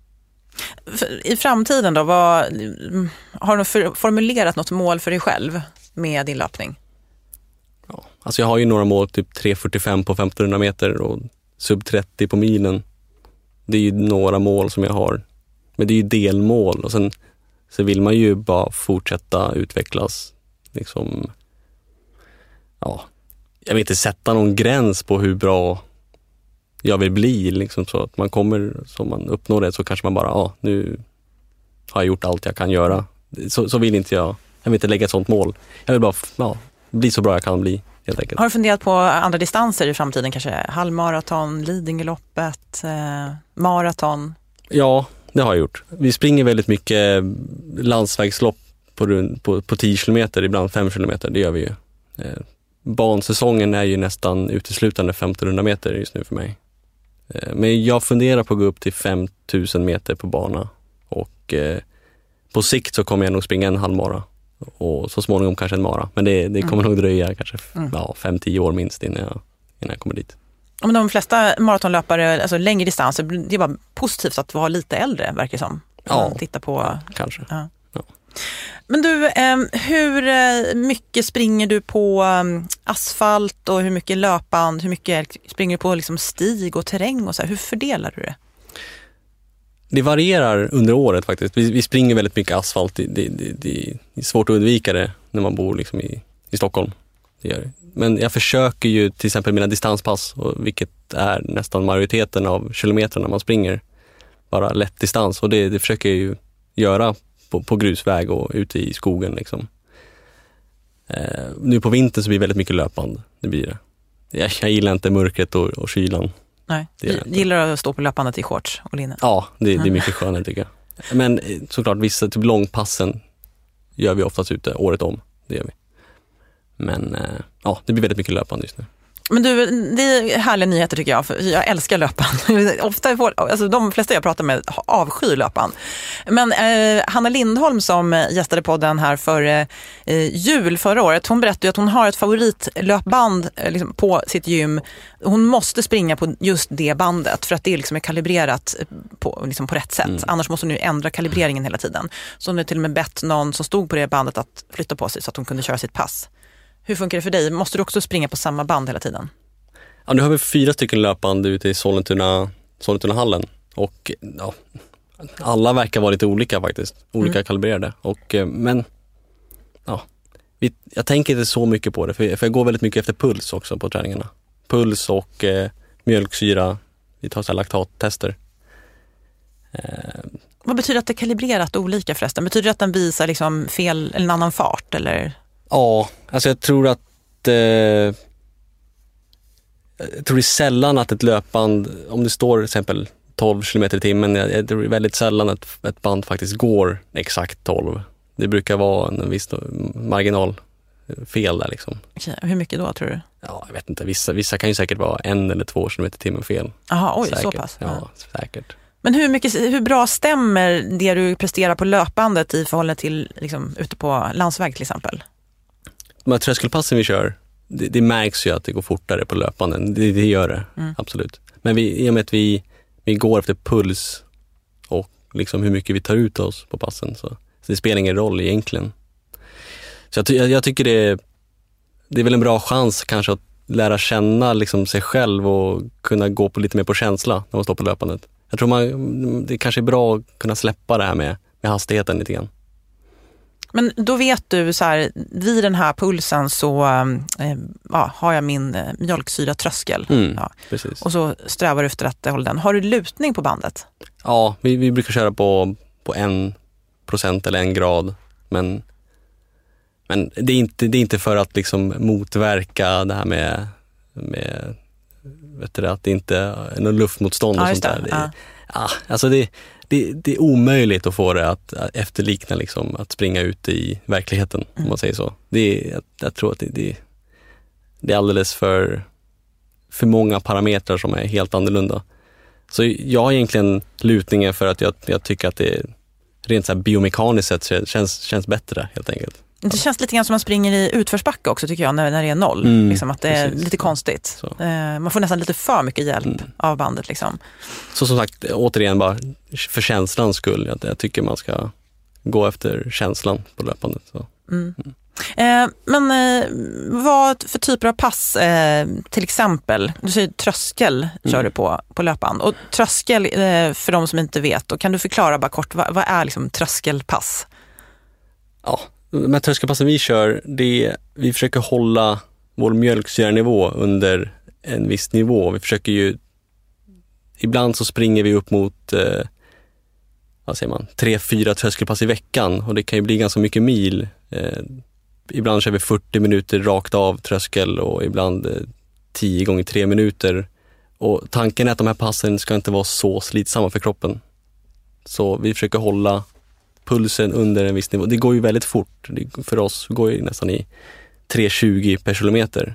I framtiden då, vad, har du för, formulerat något mål för dig själv med din löpning? Ja, alltså jag har ju några mål, typ tre fyrtiofem på femtonhundra meter och sub trettio på milen. Det är ju några mål som jag har. Men det är ju delmål och sen så vill man ju bara fortsätta utvecklas. Liksom, ja, jag vill inte sätta någon gräns på hur bra jag vill bli. Liksom, så att man kommer, så man uppnår det så kanske man bara, ja, nu har jag gjort allt jag kan göra. Så, så vill inte jag, jag vill inte lägga ett sånt mål. Jag vill bara ja, bli så bra jag kan bli. Helt enkelt. Har du funderat på andra distanser i framtiden? Kanske halvmaraton, Lidingöloppet, eh, maraton? Ja, det har jag gjort. Vi springer väldigt mycket landsvägslopp på, på, på tio kilometer, ibland fem kilometer. Det gör vi ju. Eh, bansäsongen är ju nästan uteslutande femtonhundra meter just nu för mig. Eh, men jag funderar på att gå upp till fem tusen meter på bana. Och eh, på sikt så kommer jag nog springa en halvmara. Och så småningom kanske en mara. Men det, det kommer mm. nog dröja kanske mm. ja, fem till tio år minst innan jag, innan jag kommer dit. Men de flesta maratonlöpare, alltså längre distanser, det är bara positivt att vara lite äldre, verkar som. Ja, titta på, kanske. Ja. Ja. Men du, hur mycket springer du på asfalt och hur mycket löpband, hur mycket springer du på liksom stig och terräng och så här? Hur fördelar du det? Det varierar under året faktiskt. Vi, vi springer väldigt mycket asfalt. Det, det, det, det är svårt att undvika det när man bor liksom i, i Stockholm. Det gör det. Men jag försöker ju till exempel mina distanspass, och vilket är nästan majoriteten av kilometerna man springer, bara lätt distans. Och det, det försöker jag ju göra på, på grusväg och ute i skogen. Liksom. Eh, nu på vintern så blir det väldigt mycket löpband. Det blir det. Jag, jag gillar inte mörkret och, och kylan. Nej, gillar du att stå på löpandet i shorts och linne? Ja, det, det är mycket skönare tycker jag. Men såklart vissa typ långpassen gör vi oftast ute året om. Det gör vi. Men ja, det blir väldigt mycket löpande just nu. Men du, det är härliga nyheter tycker jag, för jag älskar löpan. Ofta får, alltså de flesta jag pratar med avskyr löpan. Men eh, Hanna Lindholm som gästade podden här för eh, jul förra året, hon berättade att hon har ett favoritlöpband eh, liksom, på sitt gym. Hon måste springa på just det bandet för att det liksom är kalibrerat på, liksom på rätt sätt. Mm. Annars måste hon ju ändra kalibreringen hela tiden. Så hon har till och med bett någon som stod på det bandet att flytta på sig så att hon kunde köra sitt pass. Hur funkar det för dig? Måste du också springa på samma band hela tiden? Ja, nu har vi fyra stycken löpband ute i Sollentuna, Sollentunahallen. Och ja, alla verkar vara lite olika faktiskt. Olika mm. kalibrerade. Och, men ja, vi, jag tänker inte så mycket på det. För, för jag går väldigt mycket efter puls också på träningarna. Puls och eh, mjölksyra. Vi tar så här laktattester. Eh, Vad betyder att det är kalibrerat olika förresten? Betyder det att den visar liksom fel eller en annan fart? Eller? Ja, alltså jag tror att eh, jag tror det är sällan att ett löpband, om det står till exempel tolv kilometer i timmen, jag tror det är väldigt sällan att ett band faktiskt går exakt tolv. Det brukar vara en viss marginal fel där liksom. Okej, hur mycket då tror du? Ja, jag vet inte. Vissa, vissa kan ju säkert vara en eller två kilometer i timmen fel. Jaha, oj, säkert. Så pass. Ja, ja, säkert. Men hur, mycket, hur bra stämmer det du presterar på löpbandet i förhållande till liksom, ute på landsväg till exempel? De här tröskelpassen vi kör, det, det märks ju att det går fortare på löpanden. Det, det gör det, mm. absolut. Men vi, i och med att vi, vi går efter puls och liksom hur mycket vi tar ut oss på passen, så, så det spelar ingen roll egentligen. Så jag, jag, jag tycker det, det är väl en bra chans kanske att lära känna liksom sig själv och kunna gå på lite mer på känsla när man står på löpandet. Jag tror man, det kanske är bra att kunna släppa det här med, med hastigheten lite grann. Men då vet du så här, vid den här pulsen så äh, ja, har jag min äh, mjölksyratröskel. Mm, ja. precis. Och så strävar du efter att hålla den. Har du lutning på bandet? Ja, vi, vi brukar köra på, på en procent eller en grad. Men, men det, är inte, det är inte för att liksom motverka det här med, med vet du, att det inte är någon luftmotstånd och ja, sånt där. Det, ja. Ja, alltså det, det, det är omöjligt att få det att, att efterlikna liksom, att springa ut i verkligheten, mm. om man säger så. Det är, jag, jag tror att det, det, det är alldeles för, för många parametrar som är helt annorlunda. Så jag har egentligen lutningen för att jag, jag tycker att det rent så här biomekaniskt sett känns, känns bättre helt enkelt. Det känns lite grann som man springer i utförsbacke också tycker jag, när, när det är noll. Mm, liksom att det är precis. lite konstigt. Eh, man får nästan lite för mycket hjälp mm. av bandet. Liksom. Så som sagt, återigen bara för känslans skull. Jag, jag tycker man ska gå efter känslan på löpandet. Så. Mm. Mm. Eh, men eh, vad för typer av pass, eh, till exempel, du säger tröskel kör mm. du på, på löpband. Och tröskel, eh, för de som inte vet, och kan du förklara bara kort, vad, vad är liksom tröskelpass? Ja, med tröskelpassen vi kör, det, vi försöker hålla vår mjölksyranivå under en viss nivå. Vi försöker ju, ibland så springer vi upp mot eh, vad säger man, tre, fyra tröskelpass i veckan och det kan ju bli ganska mycket mil. Eh, ibland kör vi fyrtio minuter rakt av tröskel och ibland eh, tio gånger tre minuter. Och tanken är att de här passen ska inte vara så slitsamma för kroppen. Så vi försöker hålla pulsen under en viss nivå. Det går ju väldigt fort. Det, för oss går ju nästan i tre tjugo per kilometer.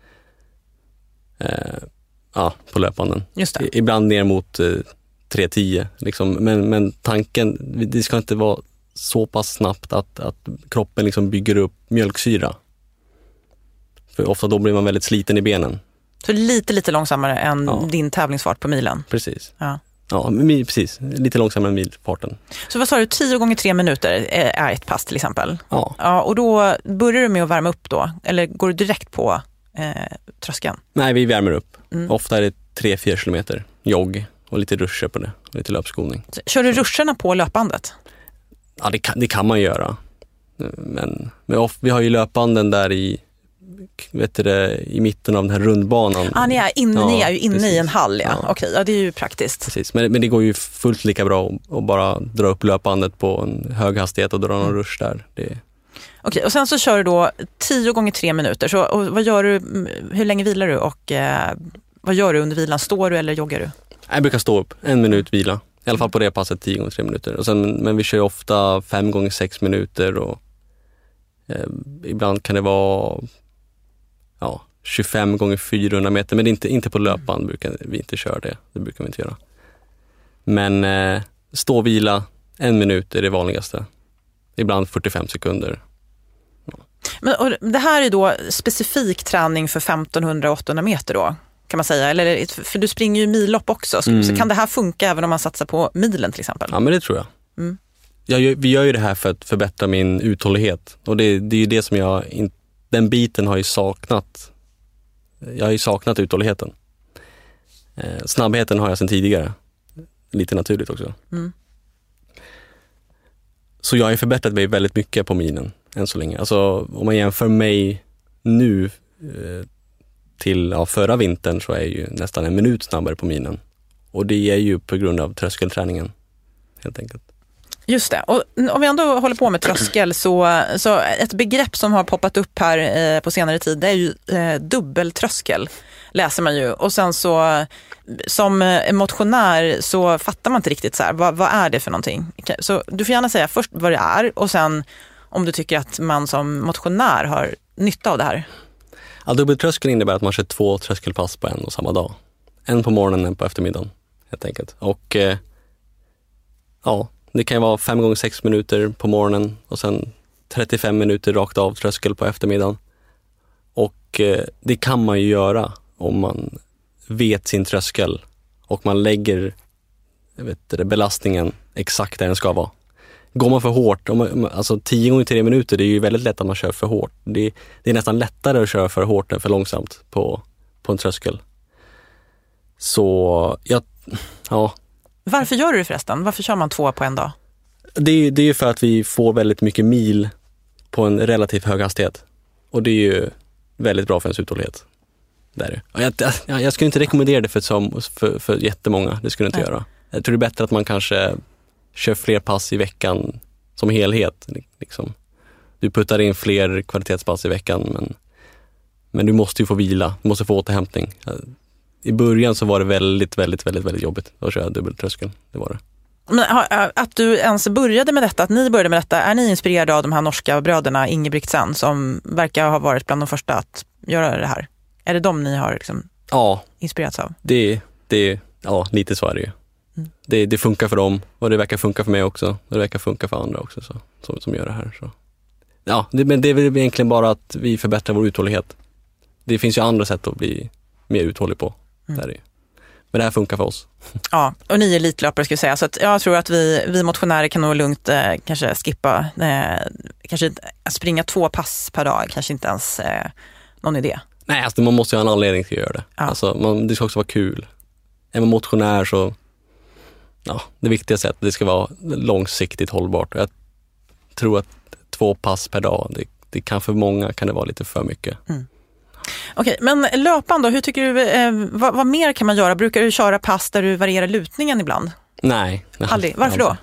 Eh, ja, på löpanden. Just det. Ibland ner mot eh, tre tio. Liksom. Men, men tanken, det ska inte vara så pass snabbt att, att kroppen liksom bygger upp mjölksyra. För ofta då blir man väldigt sliten i benen. Så lite, lite långsammare än ja. din tävlingsfart på milen. Precis. Ja. Ja, mil, precis. Lite långsammare än milfarten. Så vad sa du, tio gånger tre minuter är ett pass till exempel? Ja. Ja. Och då börjar du med att värma upp då? Eller går du direkt på eh, tröskeln? Nej, vi värmer upp. Mm. Ofta är det tre fyra kilometer jogg och lite ruscher på det. Och lite löpskolning. Så, kör du ruscherna på löpbandet? Ja, det kan, det kan man göra. Men, men off, vi har ju löpbanden där i vet du det, i mitten av den här rundbanan. Ah, ni, är inne, ja, ni är ju inne precis. I en hall, ja. ja. Okej, ja, det är ju praktiskt. Precis, men, men det går ju fullt lika bra att bara dra upp löpbandet på en hög hastighet och dra någon mm. rush där. Det... Okej, och sen så kör du då tio gånger tre minuter. Så och vad gör du, hur länge vilar du och eh, vad gör du under vilan? Står du eller joggar du? Jag brukar stå upp, en minut vila. I alla fall på det passet tio gånger tre minuter. Och sen, men vi kör ofta fem gånger sex minuter och eh, ibland kan det vara ja, tjugofem gånger fyrahundra meter, men inte, inte på löpband brukar vi inte köra det. Det brukar vi inte göra. Men eh, stå och vila en minut är det vanligaste. Ibland fyrtiofem sekunder. Ja. Men, och det här är då specifik träning för femtonhundra åttahundra meter då, kan man säga? Eller, för du springer ju millopp också. Så mm. kan det här funka även om man satsar på milen till exempel? Ja, men det tror jag. Mm. jag gör, vi gör ju det här för att förbättra min uthållighet. Och det, det är ju det som jag... In, den biten har ju saknat. Jag har ju saknat uthålligheten. Eh, snabbheten har jag sedan tidigare. Lite naturligt också. Mm. Så jag har ju förbättrat mig väldigt mycket på minen än så länge. Alltså om man jämför mig nu eh, till ja, förra vintern så är jag ju nästan en minut snabbare på minen. Och det är ju på grund av tröskelträningen helt enkelt. Just det. Och om vi ändå håller på med tröskel så, så ett begrepp som har poppat upp här eh, på senare tid det är ju eh, dubbeltröskel läser man ju. Och sen så som motionär så fattar man inte riktigt så här, vad, vad är det för någonting? Så du får gärna säga först vad det är och sen om du tycker att man som motionär har nytta av det här. Ja, dubbeltröskel innebär att man kör två tröskelpass på en och samma dag. En på morgonen, en på eftermiddagen helt enkelt. Och eh, ja, det kan ju vara fem gånger sex minuter på morgonen och sen trettiofem minuter rakt av tröskel på eftermiddagen. Och eh, det kan man ju göra om man vet sin tröskel och man lägger jag vet det, belastningen exakt där den ska vara. Går man för hårt, om man, alltså tio gånger tre minuter, det är ju väldigt lätt att man kör för hårt. Det, det är nästan lättare att köra för hårt än för långsamt på, på en tröskel. Så, ja, ja. Varför gör du det förresten? Varför kör man två på en dag? Det, det är ju för att vi får väldigt mycket mil på en relativt hög hastighet. Och det är ju väldigt bra för ens uthållighet. Där. Och jag, jag, jag skulle inte rekommendera det för, som, för, för jättemånga. Det skulle jag inte Nej. göra. Jag tror det är bättre att man kanske kör fler pass i veckan som helhet. Liksom. Du puttar in fler kvalitetspass i veckan men, men du måste ju få vila. Du måste få återhämtning. I början så var det väldigt, väldigt, väldigt, väldigt jobbigt att köra dubbeltröskeln. Det var det. Men att du ens började med detta, att ni började med detta, är ni inspirerade av de här norska bröderna Ingebrigtsen som verkar ha varit bland de första att göra det här? Är det de ni har liksom ja, inspirerats av? Det, det, ja, lite så är det ju. Mm. Det, det funkar för dem och det verkar funka för mig också. Och det verkar funka för andra också så, som, som gör det här. Så. Ja, det, men det är väl egentligen bara att vi förbättrar vår uthållighet. Det finns ju andra sätt att bli mer uthållig på. Mm. Där är. Men det här funkar för oss. Ja, och ni är elitlöpare ska jag säga. Så att jag tror att vi, vi motionärer kan nog lugnt eh, kanske skippa, eh, kanske springa två pass per dag. Kanske inte ens eh, någon idé. Nej, alltså, man måste ju ha en anledning till att göra det. Ja. Alltså, man, det ska också vara kul. Är man motionär så ja, det viktigaste är att det ska vara långsiktigt hållbart. Jag tror att två pass per dag, det, det kan för många kan det vara lite för mycket. Mm. Okej, men löpan då, hur tycker du, eh, vad, vad mer kan man göra? Brukar du köra pass där du varierar lutningen ibland? Nej. Aldrig. Varför då?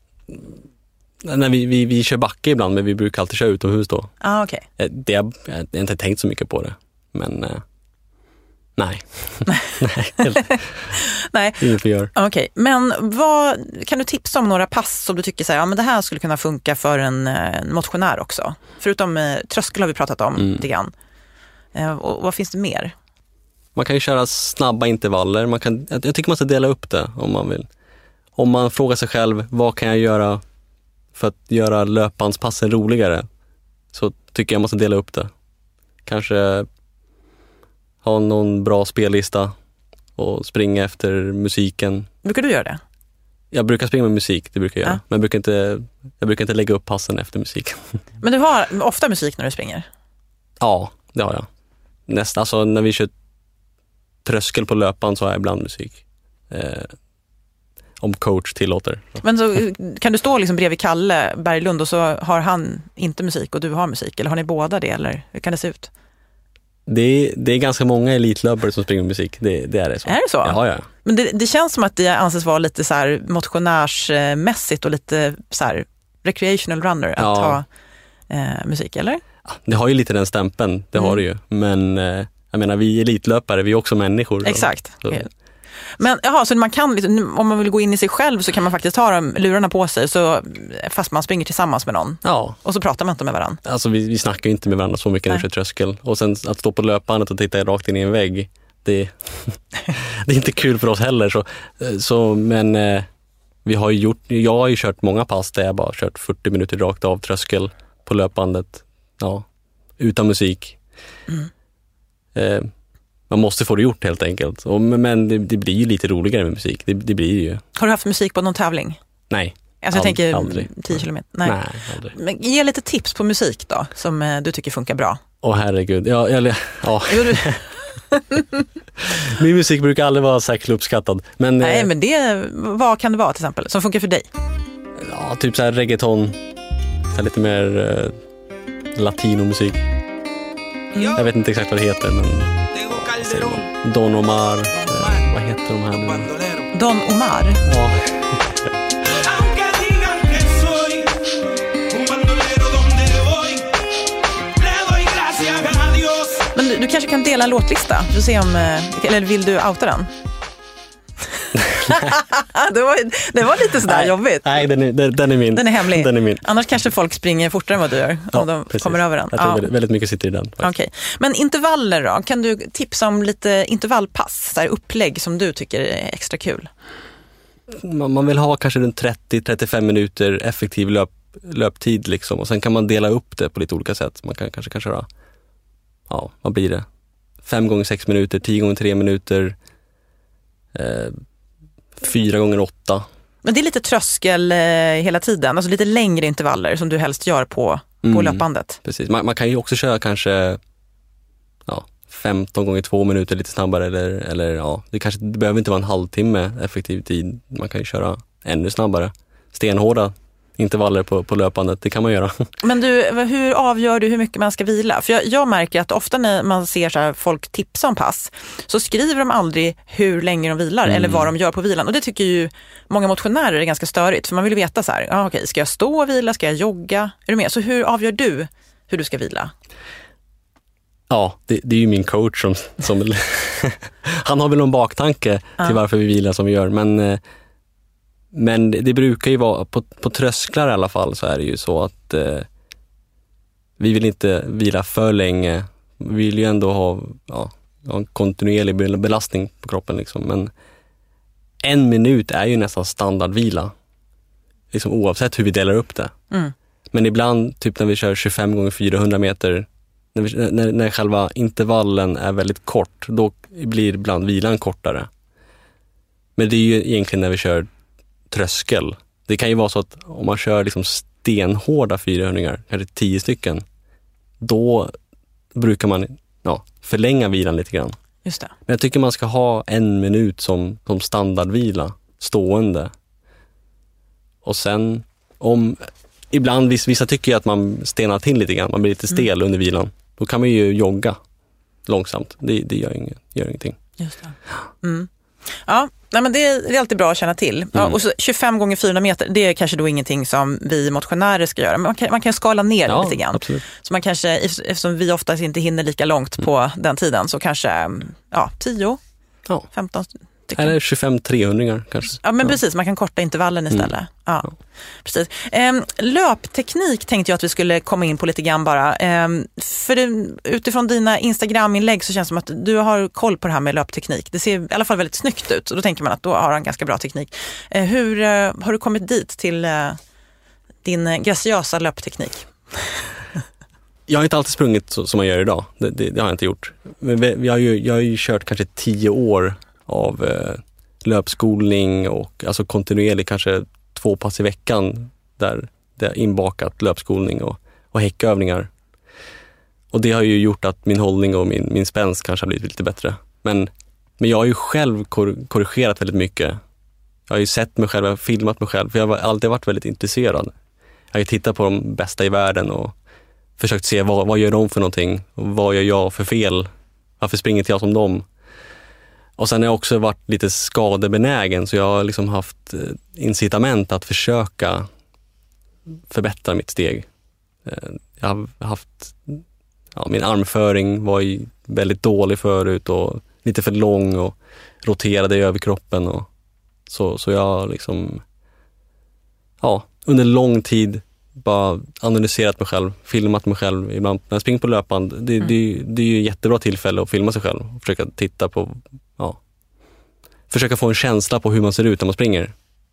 Nej, vi, vi, vi kör backe ibland, men vi brukar alltid köra utomhus då. Ah, okej. Okay. Det, jag, jag har inte tänkt så mycket på det, men eh, nej. nej. nej. Inget vi gör. Okej, okay. Men vad, kan du tipsa om några pass som du tycker så här, ja, men det här skulle kunna funka för en, en motionär också? Förutom eh, tröskel har vi pratat om mm. lite grann. Och vad finns det mer? Man kan ju köra snabba intervaller. Man kan, jag tycker man ska dela upp det om man vill. Om man frågar sig själv, vad kan jag göra för att göra löpbandspassen roligare? Så tycker jag man ska dela upp det. Kanske ha någon bra spellista och springa efter musiken. Brukar du göra det? Jag brukar springa med musik, det brukar jag göra. Ja. Men jag brukar, inte, jag brukar inte lägga upp passen efter musik. Men du har ofta musik när du springer? Ja, det har jag. Nästan, alltså när vi kör tröskel på löpan så har jag ibland musik. Eh, om coach tillåter. Så. Men så kan du stå liksom bredvid Kalle Berglund och så har han inte musik och du har musik? Eller har ni båda det? Eller hur kan det se ut? Det är, det är ganska många elitlöpare som springer med musik. Det, det är det så. Är det så? Ja, ja. Men det, det känns som att det anses vara lite så här motionärsmässigt och lite så här recreational runner att ja. ha eh, musik, eller? Det har ju lite den stämpeln, det mm. har det ju. Men eh, jag menar, vi elitlöpare, vi är också människor. Exakt. Så. Okay. Men jaha, så man kan, om man vill gå in i sig själv så kan man faktiskt ta de lurarna på sig så, fast man springer tillsammans med någon. Ja. Och så pratar man inte med varandra. Alltså vi, vi snackar ju inte med varandra så mycket när vi kör tröskel. Och sen att stå på löpbandet och titta rakt in i en vägg, det, det är inte kul för oss heller. Så, så, men eh, vi har ju gjort, jag har ju kört många pass där jag bara kört fyrtio minuter rakt av tröskel på löpbandet. Ja, utan musik. Mm. Eh, Man måste få det gjort helt enkelt. Och, men det, det blir ju lite roligare med musik. Det, det blir ju. Har du haft musik på någon tävling? Nej. Alltså jag Ald- tänker aldrig. tio kilometer. Nej. Nej, aldrig. Men ge lite tips på musik då, som eh, du tycker funkar bra. Åh herregud. Ja, eller, ja. Min musik brukar aldrig vara särskilt uppskattad. Men, Nej, eh, men det, vad kan det vara till exempel, som funkar för dig? Ja, typ så här reggaeton. Så här lite mer eh, latinomusik. Mm. Jag vet inte exakt vad det heter, men Don Omar, eh, vad heter de här nu? Don Omar? Ja. Men du, du kanske kan dela en låtlista för att se om, eller vill du outa den? det, var, det var lite sådär nej, jobbigt. Nej, den är, den, den är min. Den är hemlig. Den är min. Annars kanske folk springer fortare än vad du gör ja, om de precis. kommer över den. Jag tror ja. väldigt, väldigt mycket sitter i den. Okay. Men intervaller då? Kan du tipsa om lite intervallpass, så här upplägg som du tycker är extra kul? Man, man vill ha kanske runt trettio till trettiofem minuter effektiv löp, löptid liksom. Och sen kan man dela upp det på lite olika sätt. Man kan kanske kan köra, ja, vad blir det? Fem gånger sex minuter, tio gånger tre minuter, eh, fyra gånger åtta. Men det är lite tröskel eh, hela tiden, alltså lite längre intervaller som du helst gör på, på mm, löpbandet. Precis, man, man kan ju också köra kanske ja, femton gånger två minuter lite snabbare eller, eller ja, det kanske det behöver inte vara en halvtimme effektiv tid. Man kan ju köra ännu snabbare. Stenhårda intervaller på, på löpandet, det kan man göra. Men du, hur avgör du hur mycket man ska vila? För jag, jag märker att ofta när man ser så här, folk tipsa om pass så skriver de aldrig hur länge de vilar mm. eller vad de gör på vilan. Och det tycker ju många motionärer är ganska störigt. För man vill veta så här, ah, okej, ska jag stå och vila? Ska jag jogga? Är du med? Så hur avgör du hur du ska vila? Ja, det, det är ju min coach som, som han har väl någon baktanke till uh. varför vi vilar som vi gör. Men Men det brukar ju vara, på, på trösklar i alla fall så är det ju så att eh, vi vill inte vila för länge. Vi vill ju ändå ha, ja, ha en kontinuerlig belastning på kroppen liksom. Men en minut är ju nästan standardvila. Liksom oavsett hur vi delar upp det. Mm. Men ibland, typ när vi kör tjugofem gånger fyrahundra meter, när, vi, när, när själva intervallen är väldigt kort, då blir ibland vilan kortare. Men det är ju egentligen när vi kör tröskel. Det kan ju vara så att om man kör liksom stenhårda fyrahundringar, kanske tio stycken, då brukar man ja, förlänga vilan lite grann. Just det. Men jag tycker man ska ha en minut som, som standardvila, stående. Och sen, om ibland, vissa, vissa tycker ju att man stenar till lite grann, man blir lite stel mm. under vilan. Då kan man ju jogga långsamt. Det, det gör, inget, gör ingenting. Just det. Mm. Ja, nej, men det är, det är alltid bra att känna till. Mm. Ja, och så tjugofem gånger fyrahundra meter, det är kanske då ingenting som vi motionärer ska göra. Men man kan, man kan skala ner ja, lite grann. Absolut. Så man kanske, eftersom vi oftast inte hinner lika långt mm. på den tiden, så kanske ja, tio, ja. femton stycken. Eller tjugofem trehundringar kanske. Ja, men ja. precis. Man kan korta intervallen istället. Mm. Ja, ja. Precis. Ehm, löpteknik tänkte jag att vi skulle komma in på lite grann bara. Ehm, för det, utifrån dina Instagram-inlägg så känns det som att du har koll på det här med löpteknik. Det ser i alla fall väldigt snyggt ut. Och då tänker man att då har han ganska bra teknik. Ehm, hur uh, har du kommit dit till uh, din graciösa löpteknik? Jag har inte alltid sprungit så, som man gör idag. Det, det, det har jag inte gjort. Men vi, vi har ju, jag har ju kört kanske tio år av eh, löpskolning och alltså kontinuerligt kanske två pass i veckan där det är inbakat löpskolning och, och häckövningar. Och det har ju gjort att min hållning och min, min spänst kanske har blivit lite bättre. Men, men jag har ju själv kor- korrigerat väldigt mycket. Jag har ju sett mig själv, jag har filmat mig själv. För jag har alltid varit väldigt intresserad. Jag har ju tittat på de bästa i världen och försökt se vad, vad gör de för någonting. Och vad gör jag för fel? Varför springer inte jag som dem? Och sen har jag också varit lite skadebenägen. Så jag har liksom haft incitament att försöka förbättra mitt steg. Jag har haft... Ja, min armföring var ju väldigt dålig förut och lite för lång och roterade i överkroppen. Och så, så jag liksom ja, under lång tid bara analyserat mig själv, filmat mig själv. Ibland när jag springer på löpband, det, mm. det, det är ju ett jättebra tillfälle att filma sig själv och försöka titta på, ja, försöka få en känsla på hur man ser ut när man springer.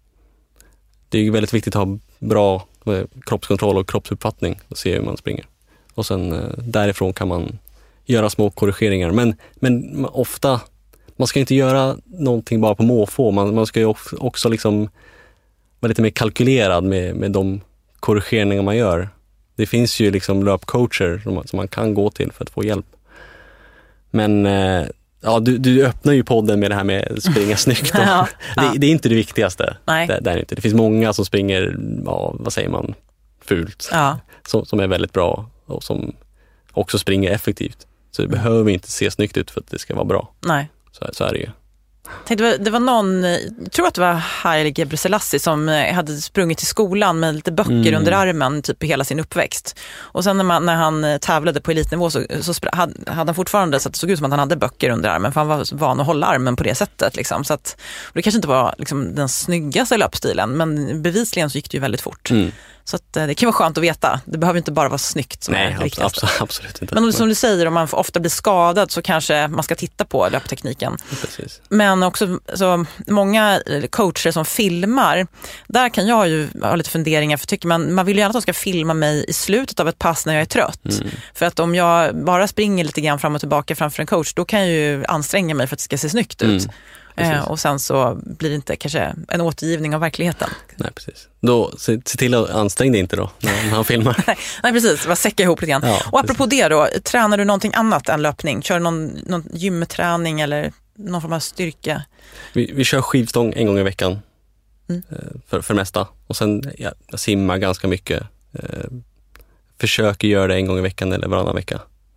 Det är ju väldigt viktigt att ha bra kroppskontroll och kroppsuppfattning och se hur man springer. Och sen eh, därifrån kan man göra små korrigeringar. Men, men ofta, man ska inte göra någonting bara på måfå. Man, man ska ju också liksom vara lite mer kalkylerad med, med de korrigeringar man gör. Det finns ju liksom löpcoacher som, som man kan gå till för att få hjälp. Men eh, ja, du, du öppnar ju podden med det här med att springa snyggt. ja, det, ja. det är inte det viktigaste. Nej. Det, det, är inte. Det finns många som springer, ja, vad säger man, fult. Ja. Som, som är väldigt bra. Och som också springer effektivt. Så det mm. behöver inte se snyggt ut för att det ska vara bra. Nej. Så, så är det ju. Tänkte, det, var, det var någon, jag tror att det var Haile Gebrselassie som hade sprungit till skolan med lite böcker mm. under armen typ hela sin uppväxt. Och sen när, man, när han tävlade på elitnivå så, så spra, hade, hade han fortfarande så att det såg ut som att han hade böcker under armen, för han var van att hålla armen på det sättet. Liksom. Så att, och det kanske inte var liksom, den snyggaste löpstilen, men bevisligen så gick det ju väldigt fort. Mm. Så att, det kan vara skönt att veta. Det behöver inte bara vara snyggt som Nej, är viktigast. Absolut, absolut inte. Men som du säger, om man ofta blir skadad så kanske man ska titta på löptekniken. Precis. Men också så många coacher som filmar, där kan jag ju ha lite funderingar, för tycker man, man vill ju gärna att de ska filma mig i slutet av ett pass när jag är trött. Mm. För att om jag bara springer lite grann fram och tillbaka framför en coach, då kan jag ju anstränga mig för att det ska se snyggt ut. Mm. Eh, och sen så blir det inte kanske en återgivning av verkligheten. Nej, precis. Då, se, se till att anstränga dig inte då, när han filmar. nej, nej, precis. Bara säcka ihop lite grann. Ja, och apropå precis. det då, tränar du någonting annat än löpning? Kör du någon, någon gymträning eller någon form av styrka? Vi, vi kör skivstång en gång i veckan. Mm. För, för det mesta. Och sen ja, jag simmar ganska mycket. Eh, försöker göra det en gång i veckan eller varannan vecka.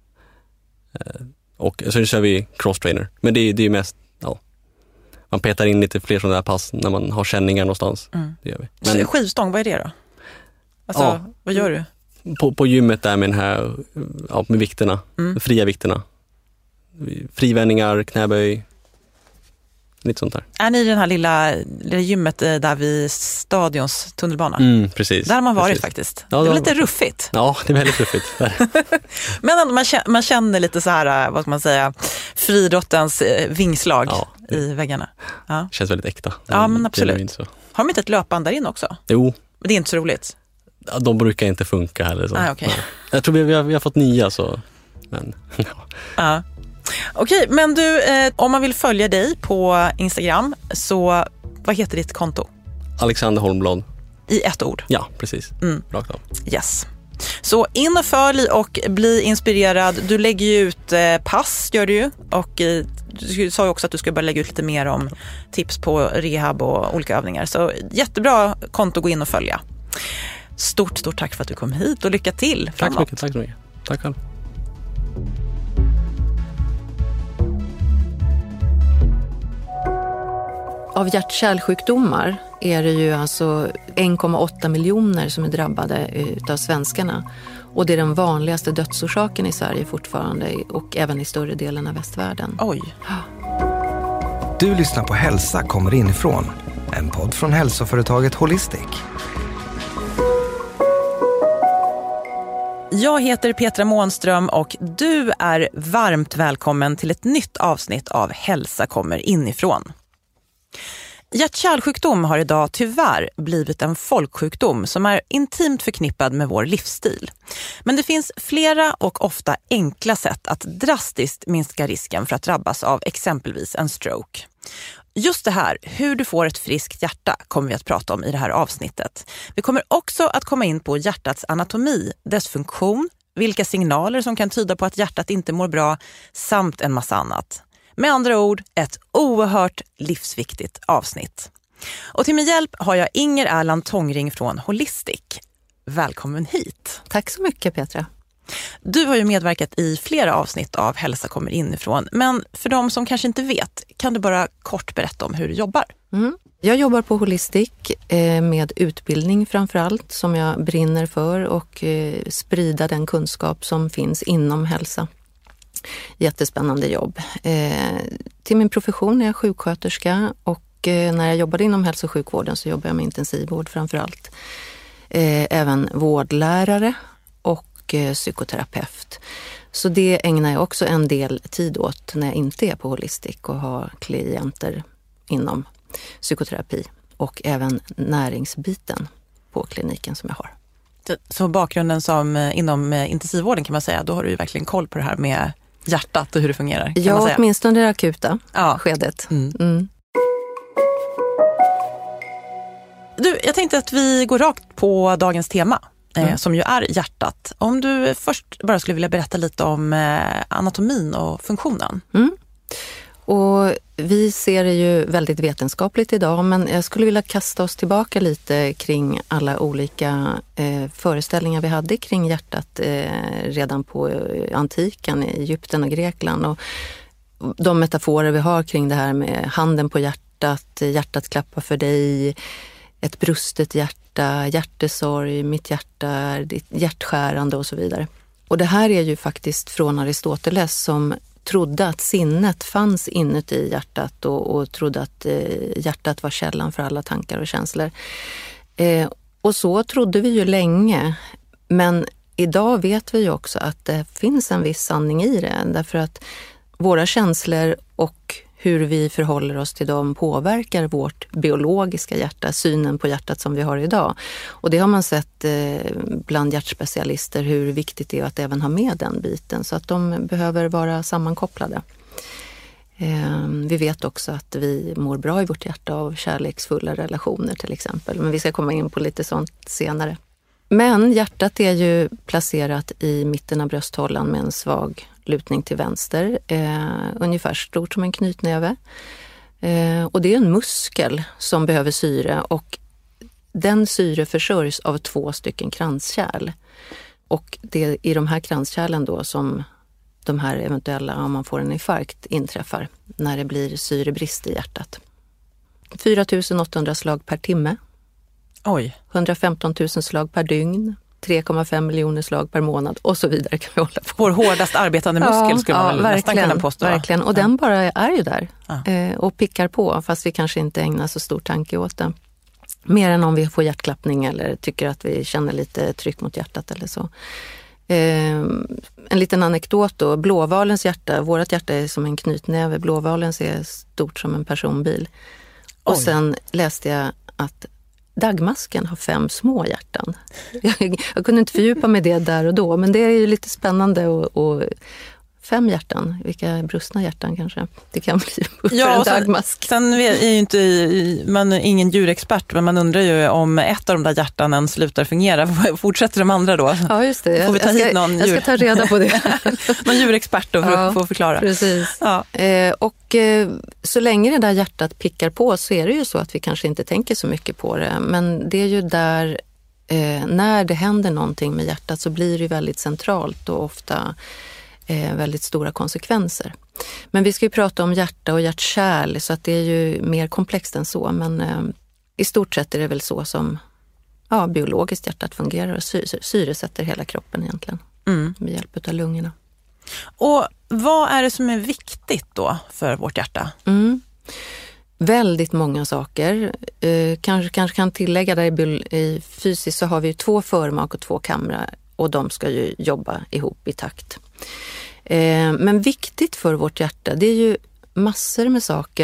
Eh, och så kör vi cross-trainer. Men det, det är mest, ja, man petar in lite fler sådana där pass när man har känningar någonstans. Mm. Det gör vi. Men, så skivstång, vad är det då? Alltså, ja, vad gör du? På, på gymmet där med den här, ja, med vikterna. Mm. Fria vikterna. Frivändningar, knäböj. Lite sånt där. Är ni i den här lilla, lilla gymmet där vid stadions tunnelbana? Mm, precis. Där har man varit precis. faktiskt. Ja, det är lite ruffigt. Ja, det är väldigt ruffigt. Men man känner, man känner lite så här, vad ska man säga, friidrottens vingslag ja, det, i väggarna. Ja. Känns väldigt äkta. Ja, men absolut. Har de inte ett löpband där in också? Jo. Men det är inte så roligt. Ja, de brukar inte funka heller. Så. Ah, okay. Jag tror vi, vi, har, vi har fått nya så. Men, ja. Ja. Okej, men du, eh, om man vill följa dig på Instagram, så vad heter ditt konto? Alexander Holmblad. I ett ord? Ja, precis. Mm. Rakt av. Yes. Så in och följ och bli inspirerad. Du lägger ju ut eh, pass, gör du ju. Och eh, du sa ju också att du ska börja lägga ut lite mer om tips på rehab och olika övningar. Så jättebra konto att gå in och följa. Stort, stort tack för att du kom hit och lycka till framåt. Tack så mycket, tack så mycket. Tack själv. Av hjärt-kärlsjukdomar är det ju alltså en komma åtta miljoner som är drabbade utav svenskarna. Och det är den vanligaste dödsorsaken i Sverige fortfarande och även i större delen av västvärlden. Oj. Du lyssnar på Hälsa kommer inifrån. En podd från hälsoföretaget Holistic. Jag heter Petra Månström och du är varmt välkommen till ett nytt avsnitt av Hälsa kommer inifrån. Hjärt-kärlsjukdom har idag tyvärr blivit en folksjukdom som är intimt förknippad med vår livsstil. Men det finns flera och ofta enkla sätt att drastiskt minska risken för att drabbas av exempelvis en stroke. Just det här, hur du får ett friskt hjärta, kommer vi att prata om i det här avsnittet. Vi kommer också att komma in på hjärtats anatomi, dess funktion, vilka signaler som kan tyda på att hjärtat inte mår bra, samt en massa annat. Med andra ord, ett oerhört livsviktigt avsnitt. Och till min hjälp har jag Inger Erland Tångring från Holistic. Välkommen hit. Tack så mycket, Petra. Du har ju medverkat i flera avsnitt av Hälsa kommer inifrån. Men för de som kanske inte vet, kan du bara kort berätta om hur du jobbar? Mm. Jag jobbar på Holistic med utbildning framförallt som jag brinner för och sprida den kunskap som finns inom hälsa. Jättespännande jobb. Eh, till min profession är jag sjuksköterska och eh, när jag jobbade inom hälso- och sjukvården så jobbar jag med intensivvård framförallt. Eh, även vårdlärare och eh, psykoterapeut. Så det ägnar jag också en del tid åt när jag inte är på Holistic och har klienter inom psykoterapi och även näringsbiten på kliniken som jag har. Så bakgrunden som inom intensivvården kan man säga, då har du ju verkligen koll på det här med hjärtat och hur det fungerar. Kan ja, man säga. Åtminstone det akuta ja. skedet. Mm. Mm. Du, jag tänkte att vi går rakt på dagens tema, mm. eh, som ju är hjärtat. Om du först bara skulle vilja berätta lite om eh, anatomin och funktionen. Mm. Och vi ser det ju väldigt vetenskapligt idag, men jag skulle vilja kasta oss tillbaka lite kring alla olika eh, föreställningar vi hade kring hjärtat eh, redan på eh, antiken i Egypten och Grekland. Och de metaforer vi har kring det här med handen på hjärtat, hjärtat klappar för dig, ett brustet hjärta, hjärtesorg, mitt hjärta är ditt hjärtskärande och så vidare. Och det här är ju faktiskt från Aristoteles som trodde att sinnet fanns inuti hjärtat och, och trodde att eh, hjärtat var källan för alla tankar och känslor. Eh, och så trodde vi ju länge, men idag vet vi ju också att det finns en viss sanning i det, därför att våra känslor och hur vi förhåller oss till dem påverkar vårt biologiska hjärta, synen på hjärtat som vi har idag. Och det har man sett eh, bland hjärtspecialister hur viktigt det är att även ha med den biten så att de behöver vara sammankopplade. Eh, vi vet också att vi mår bra i vårt hjärta av kärleksfulla relationer till exempel, men vi ska komma in på lite sånt senare. Men hjärtat är ju placerat i mitten av brösthålan med en svag lutning till vänster, eh, ungefär stort som en knytnäve. Eh, och det är en muskel som behöver syre och den syre försörjs av två stycken kranskärl. Och det är i de här kranskärlen då som de här eventuella, om man får en infarkt, inträffar när det blir syrebrist i hjärtat. fyra tusen åttahundra slag per timme. Oj. hundrafemton tusen slag per dygn. tre komma fem miljoner slag per månad och så vidare kan vi hålla på. Vår hårdast arbetande muskel ja, skulle man ja, väl nästan kunna påstå. Verkligen, och ja. den bara är ju där ja. eh, och pickar på fast vi kanske inte ägnar så stor tanke åt det. Mer än om vi får hjärtklappning eller tycker att vi känner lite tryck mot hjärtat eller så. Eh, en liten anekdot då, blåvalens hjärta, vårat hjärta är som en knytnäve, blåvalens är stort som en personbil. Och Oj. Sen läste jag att dagmasken har fem små hjärtan. Jag, jag kunde inte fördjupa mig det där och då, men det är ju lite spännande och, och fem hjärtan, vilka brustna hjärtan kanske det kan bli för ja, en dagmask. Sen, sen är ju inte man är ingen djurexpert, men man undrar ju om ett av de där hjärtanen slutar fungera. Fortsätter de andra då? Ja, just det. Får vi ta jag, hit ska, någon jag ska ta reda på det. Någon djurexpert då för ja, att få förklara. Precis. Ja. Eh, och eh, så länge det där hjärtat pickar på så är det ju så att vi kanske inte tänker så mycket på det. Men det är ju där, eh, när det händer någonting med hjärtat så blir det ju väldigt centralt och ofta Eh, väldigt stora konsekvenser. Men vi ska ju prata om hjärta och hjärtkärl så att det är ju mer komplext än så. Men eh, i stort sett är det väl så som ja, biologiskt hjärtat fungerar och sy- syresätter hela kroppen egentligen mm. med hjälp av lungorna. Och vad är det som är viktigt då för vårt hjärta? Mm. Väldigt många saker. Eh, kanske, kanske kan tillägga där i, biol- i fysiskt så har vi två förmak och två kamrar och de ska ju jobba ihop i takt. Eh, men viktigt för vårt hjärta, det är ju massor med saker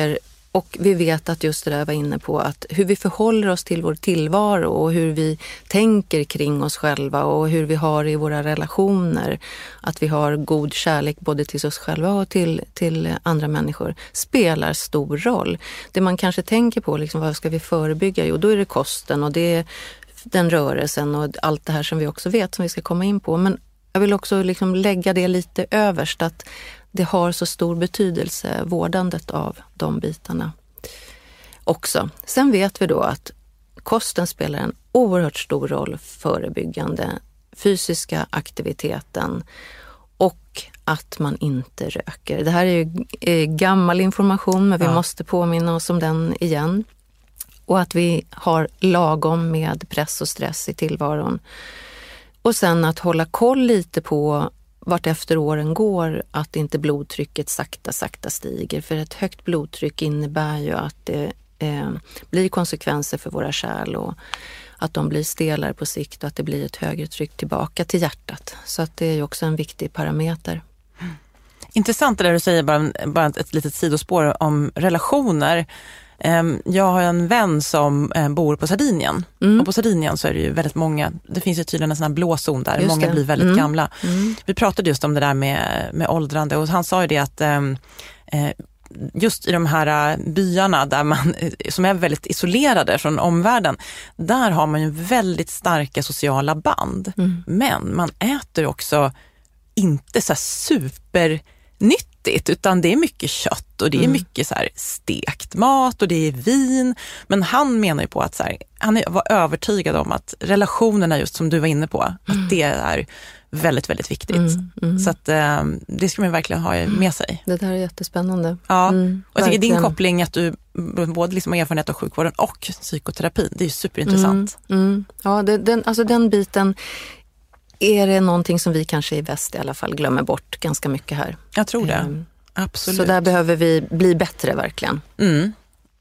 Och vi vet att just det där var inne på att hur vi förhåller oss till vår tillvaro och hur vi tänker kring oss själva och hur vi har i våra relationer. Att vi har god kärlek både till oss själva och till, till andra människor spelar stor roll. Det man kanske tänker på, liksom, vad ska vi förebygga? Jo, då är det kosten och det är den rörelsen och allt det här som vi också vet som vi ska komma in på. Men jag vill också liksom lägga det lite överst att det har så stor betydelse, vårdandet av de bitarna också. Sen vet vi då att kosten spelar en oerhört stor roll förebyggande, fysiska aktiviteten och att man inte röker. Det här är ju gammal information men vi ja. måste påminna oss om den igen. Och att vi har lagom med press och stress i tillvaron. Och sen att hålla koll lite på vart efter åren går, att inte blodtrycket sakta, sakta stiger. För ett högt blodtryck innebär ju att det eh, blir konsekvenser för våra kärl och att de blir stelare på sikt och att det blir ett högre tryck tillbaka till hjärtat. Så att det är ju också en viktig parameter. Intressant det där du säger, bara, bara ett litet sidospår om relationer. Jag har en vän som bor på Sardinien. Mm. Och på Sardinien så är det ju väldigt många, det finns ju tydligen en sån här blå zon där. Just många det. blir väldigt mm. gamla. Mm. Vi pratade just om det där med, med åldrande och han sa ju det att eh, just i de här byarna där man, som är väldigt isolerade från omvärlden, där har man ju väldigt starka sociala band. Mm. Men man äter också inte så här super nyttigt, utan det är mycket kött och det är mm. mycket så här stekt mat och det är vin. Men han menar ju på att så här, han var övertygad om att relationerna, just som du var inne på, mm. att det är väldigt, väldigt viktigt. Mm. Mm. Så att eh, det ska man verkligen ha med sig. Det där är jättespännande. Ja, mm, och jag tycker din koppling att du både liksom har erfarenhet av sjukvården och psykoterapin, det är ju superintressant. Mm. Mm. Ja, det, den, alltså den biten är det någonting som vi kanske i väst i alla fall glömmer bort ganska mycket här. Jag tror det. Mm. Absolut. Så där behöver vi bli bättre verkligen. Mm.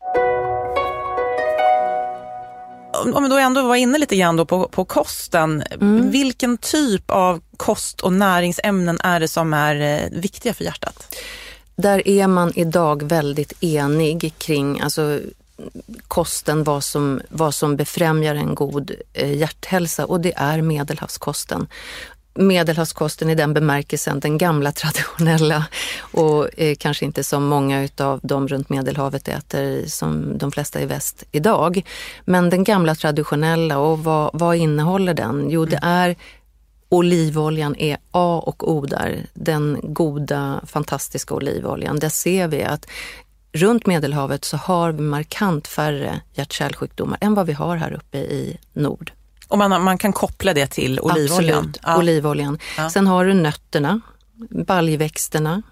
Om vi då ändå var inne lite grann då på, på kosten, mm. vilken typ av kost- och näringsämnen är det som är eh, viktiga för hjärtat? Där är man idag väldigt enig kring alltså, kosten, vad som, vad som befrämjar en god eh, hjärthälsa, och det är medelhavskosten. Medelhavskosten i den bemärkelsen, den gamla traditionella och eh, kanske inte som många utav de runt Medelhavet äter som de flesta i väst idag. Men den gamla traditionella, och vad, vad innehåller den? Jo, det är olivoljan är A och O där. Den goda, fantastiska olivoljan. Där ser vi att runt Medelhavet så har vi markant färre hjärt-kärlsjukdomar än vad vi har här uppe i nord. Och man, man kan koppla det till olivoljan? Absolut, ja. olivoljan. Ja. Sen har du nötterna, baljväxterna,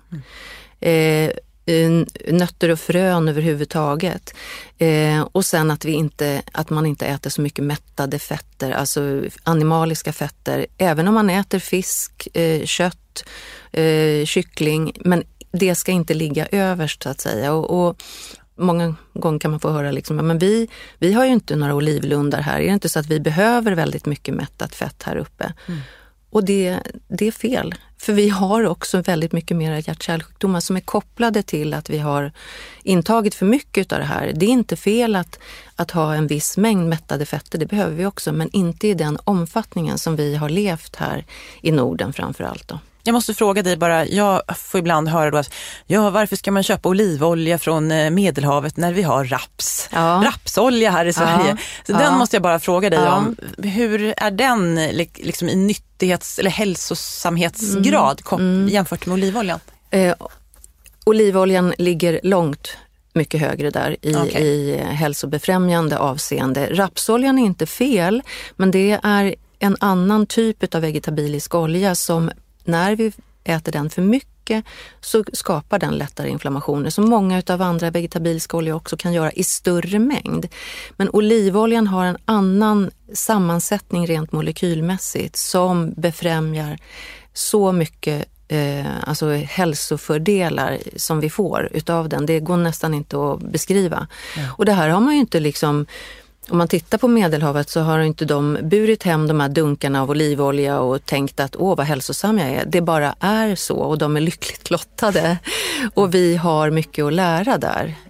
mm. eh, nötter och frön överhuvudtaget. Eh, och sen att, vi inte, att man inte äter så mycket mättade fetter, alltså animaliska fetter. Även om man äter fisk, eh, kött, eh, kyckling, men det ska inte ligga överst så att säga. Och, och många gånger kan man få höra liksom, men vi, vi har ju inte några olivlundar här. Är det inte så att vi behöver väldigt mycket mättat fett här uppe? Mm. Och det, det är fel. För vi har också väldigt mycket mer hjärt-kärlsjukdomar som är kopplade till att vi har intagit för mycket av det här. Det är inte fel att, att ha en viss mängd mättade fetter, det behöver vi också. Men inte i den omfattningen som vi har levt här i Norden framför allt då. Jag måste fråga dig bara, jag får ibland höra då att ja, varför ska man köpa olivolja från Medelhavet när vi har raps? Ja. Rapsolja här i Sverige. Ja. Så ja. Den måste jag bara fråga dig ja. om. Hur är den liksom i nyttighets- eller hälsosamhetsgrad mm. jämfört med olivoljan? Eh, olivoljan ligger långt mycket högre där i, okay. i hälsobefrämjande avseende. Rapsoljan är inte fel, men det är en annan typ av vegetabilisk olja som när vi äter den för mycket så skapar den lättare inflammationer som många av andra vegetabiliska oljor också kan göra i större mängd. Men olivoljan har en annan sammansättning rent molekylmässigt som befrämjar så mycket eh, alltså hälsofördelar som vi får utav den. Det går nästan inte att beskriva. Ja. Och det här har man ju inte liksom... Om man tittar på Medelhavet så har inte de burit hem de här dunkarna av olivolja och tänkt att åh vad hälsosam jag är. Det bara är så och de är lyckligt lottade. Och vi har mycket att lära där.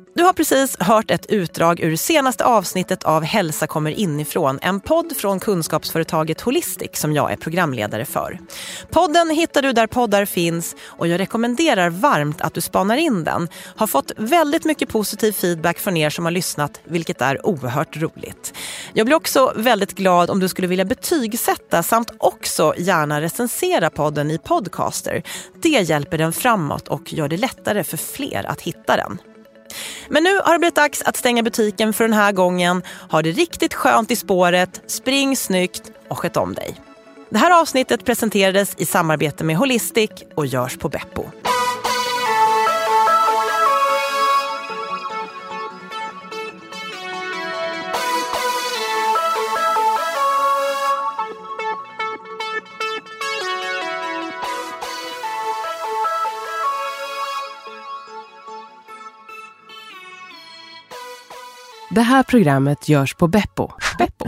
Du har precis hört ett utdrag ur senaste avsnittet av Hälsa kommer inifrån, en podd från kunskapsföretaget Holistic som jag är programledare för. Podden hittar du där poddar finns och jag rekommenderar varmt att du spanar in den. Har fått väldigt mycket positiv feedback från er som har lyssnat, vilket är oerhört roligt. Jag blir också väldigt glad om du skulle vilja betygsätta samt också gärna recensera podden i Podcaster. Det hjälper den framåt och gör det lättare för fler att hitta den. Men nu har det blivit dags att stänga butiken för den här gången. Ha det riktigt skönt i spåret, spring snyggt och sköt om dig. Det här avsnittet presenterades i samarbete med Holistic och görs på Beppo. Det här programmet görs på Beppo. Beppo.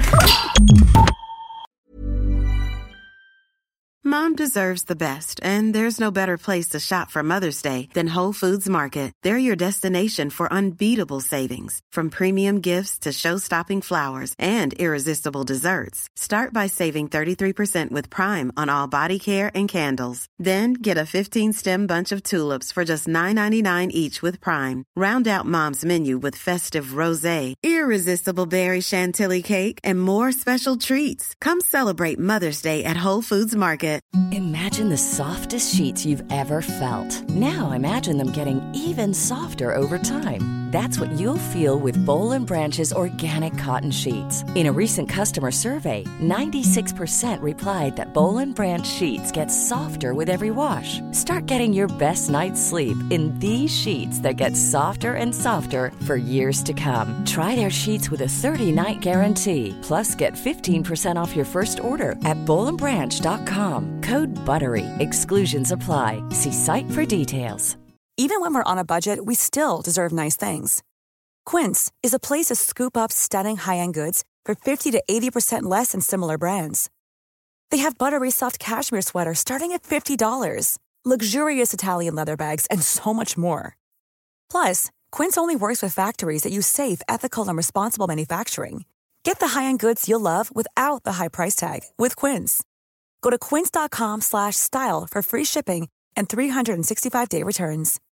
Mom deserves the best, and there's no better place to shop for Mother's Day than Whole Foods Market. They're your destination for unbeatable savings, from premium gifts to show-stopping flowers and irresistible desserts. Start by saving thirty-three percent with Prime on all body care and candles. Then get a fifteen-stem bunch of tulips for just nine ninety-nine each with Prime. Round out Mom's menu with festive rosé, irresistible berry chantilly cake, and more special treats. Come celebrate Mother's Day at Whole Foods Market. Imagine the softest sheets you've ever felt. Now imagine them getting even softer over time. That's what you'll feel with Boll and Branch's organic cotton sheets. In a recent customer survey, ninety-six percent replied that Boll and Branch sheets get softer with every wash. Start getting your best night's sleep in these sheets that get softer and softer for years to come. Try their sheets with a thirty-night guarantee. Plus, get fifteen percent off your first order at boll and branch dot com. Code BUTTERY. Exclusions apply. See site for details. Even when we're on a budget, we still deserve nice things. Quince is a place to scoop up stunning high-end goods for fifty to eighty percent less than similar brands. They have buttery soft cashmere sweaters starting at fifty dollars, luxurious Italian leather bags, and so much more. Plus, Quince only works with factories that use safe, ethical, and responsible manufacturing. Get the high-end goods you'll love without the high price tag with Quince. Go to quince dot com slash style for free shipping and three sixty-five day returns.